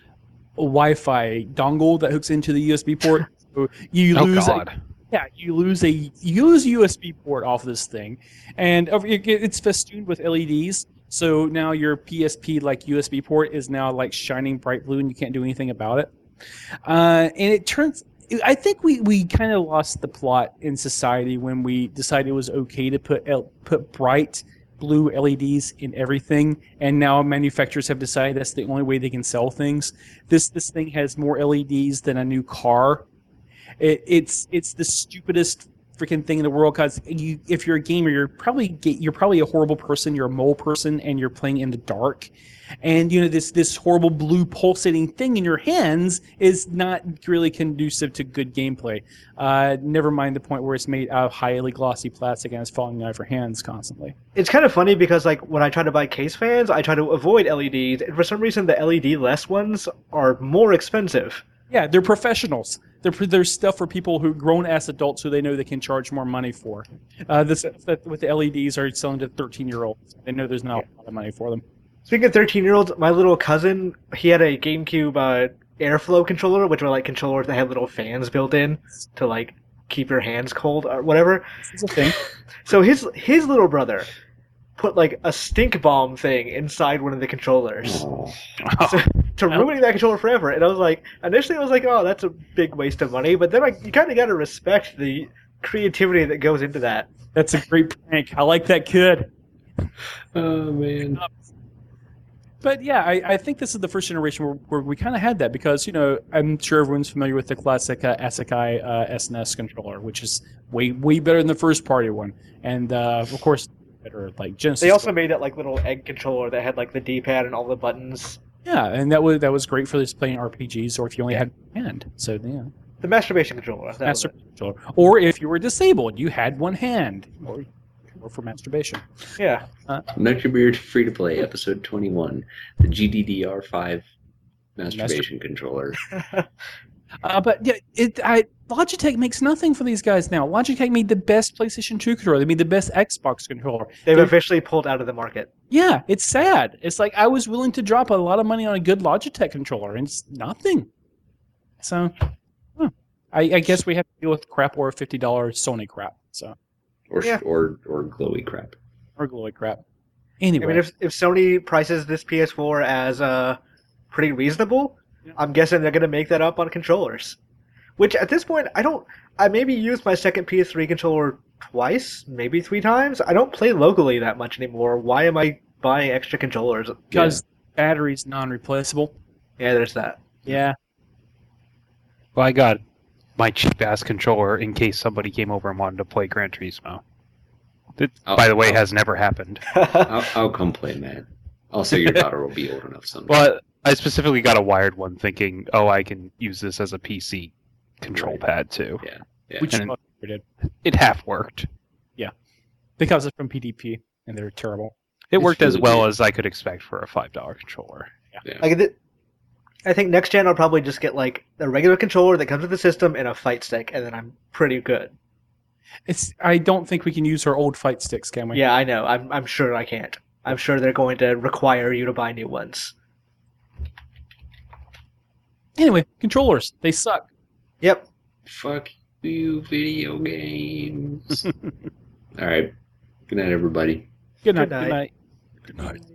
Wi-Fi dongle that hooks into the U S B port. So you
Oh
lose.
God.
A, yeah, you lose a you lose a U S B port off this thing, and it- it's festooned with L E Ds. So now your P S P like U S B port is now like shining bright blue, and you can't do anything about it. Uh, and it turns. I think we, we kind of lost the plot in society when we decided it was okay to put L, put bright blue L E Ds in everything, and now manufacturers have decided that's the only way they can sell things. This this thing has more L E Ds than a new car. It, it's it's the stupidest freaking thing in the world, because you, if you're a gamer, you're probably you're probably a horrible person. You're a mole person, and you're playing in the dark. And you know this this horrible blue pulsating thing in your hands is not really conducive to good gameplay. Uh, never mind the point where it's made out of highly glossy plastic and it's falling out of your hands constantly.
It's kind of funny because, like, when I try to buy case fans, I try to avoid L E Ds, and for some reason, the L E D-less ones are more expensive.
Yeah, they're professionals. They're they're stuff for people who grown as adults who they know they can charge more money for. Uh, the stuff that with the L E Ds are selling to thirteen-year-olds. They know there's not a lot of money for them.
Speaking of thirteen-year-olds, my little cousin, he had a GameCube uh, Airflow controller, which were like controllers that had little fans built in to like keep your hands cold or whatever.
This is a thing.
So his his little brother put like a stink bomb thing inside one of the controllers
Oh.
so, to ruining that controller forever. And I was like, initially I was like, oh, that's a big waste of money. But then like, you kind of got to respect the creativity that goes into that.
That's a great prank. I like that kid.
Oh man.
But yeah, I, I think this is the first generation where, where we kind of had that, because, you know, I'm sure everyone's familiar with the classic uh, Asakai uh, S N E S controller, which is way way better than the first party one, and uh, of course better like Genesis.
They also made that like little egg controller that had like the D-pad and all the buttons.
yeah, and that was that was great for just playing R P Gs, or if you only had one hand. So yeah,
The masturbation controller. That was
master
it.
controller, or if you were disabled, you had one hand, or or for masturbation.
Yeah.
Nutri-Beard Free to Play, episode twenty-one, the G D D R five masturbation controller.
Uh, but yeah, it I, Logitech makes nothing for these guys now. Logitech made the best PlayStation two controller. They made the best Xbox controller.
They've
They're-
officially pulled out of the market.
Yeah, it's sad. It's like I was willing to drop a lot of money on a good Logitech controller, and it's nothing. So, huh. I, I guess we have to deal with crap or fifty dollars Sony crap. So,
Or,
Yeah.
or or glowy crap.
or glowy crap. Anyway,
I mean, if if Sony prices this P S four as uh, pretty reasonable,
Yeah.
I'm guessing they're going to make that up on controllers. Which at this point, I don't. I maybe used my second P S three controller twice, maybe three times. I don't play locally that much anymore. Why am I buying extra controllers?
because battery's non-replaceable.
Yeah, there's that.
Yeah.
Well, I got my cheap ass controller in case somebody came over and wanted to play Gran Turismo. That,
Oh,
by the way,
oh.
has never happened.
I'll, I'll come play, man. Also, your daughter will be old enough someday.
Well, I specifically got a wired one, thinking, oh, I can use this as a P C control
Right.
pad too.
Yeah. Yeah.
Which
And-
most did.
It half worked.
Because it's from P D P, and they're terrible.
It
It's
worked as
really
well
weird.
as I could expect for a five dollar controller.
Like, th- I think next gen I'll probably just get like a regular controller that comes with the system and a fight stick, and then I'm pretty good.
It's. I don't think we can use our old fight sticks, can we?
Yeah, I know. I'm I'm sure I can't. I'm sure they're going to require you to buy new ones.
Anyway, controllers. They suck.
Yep.
Fuck you, video games. All right. Good night, everybody.
Good night.
Good
Good
night.
night.
Good night.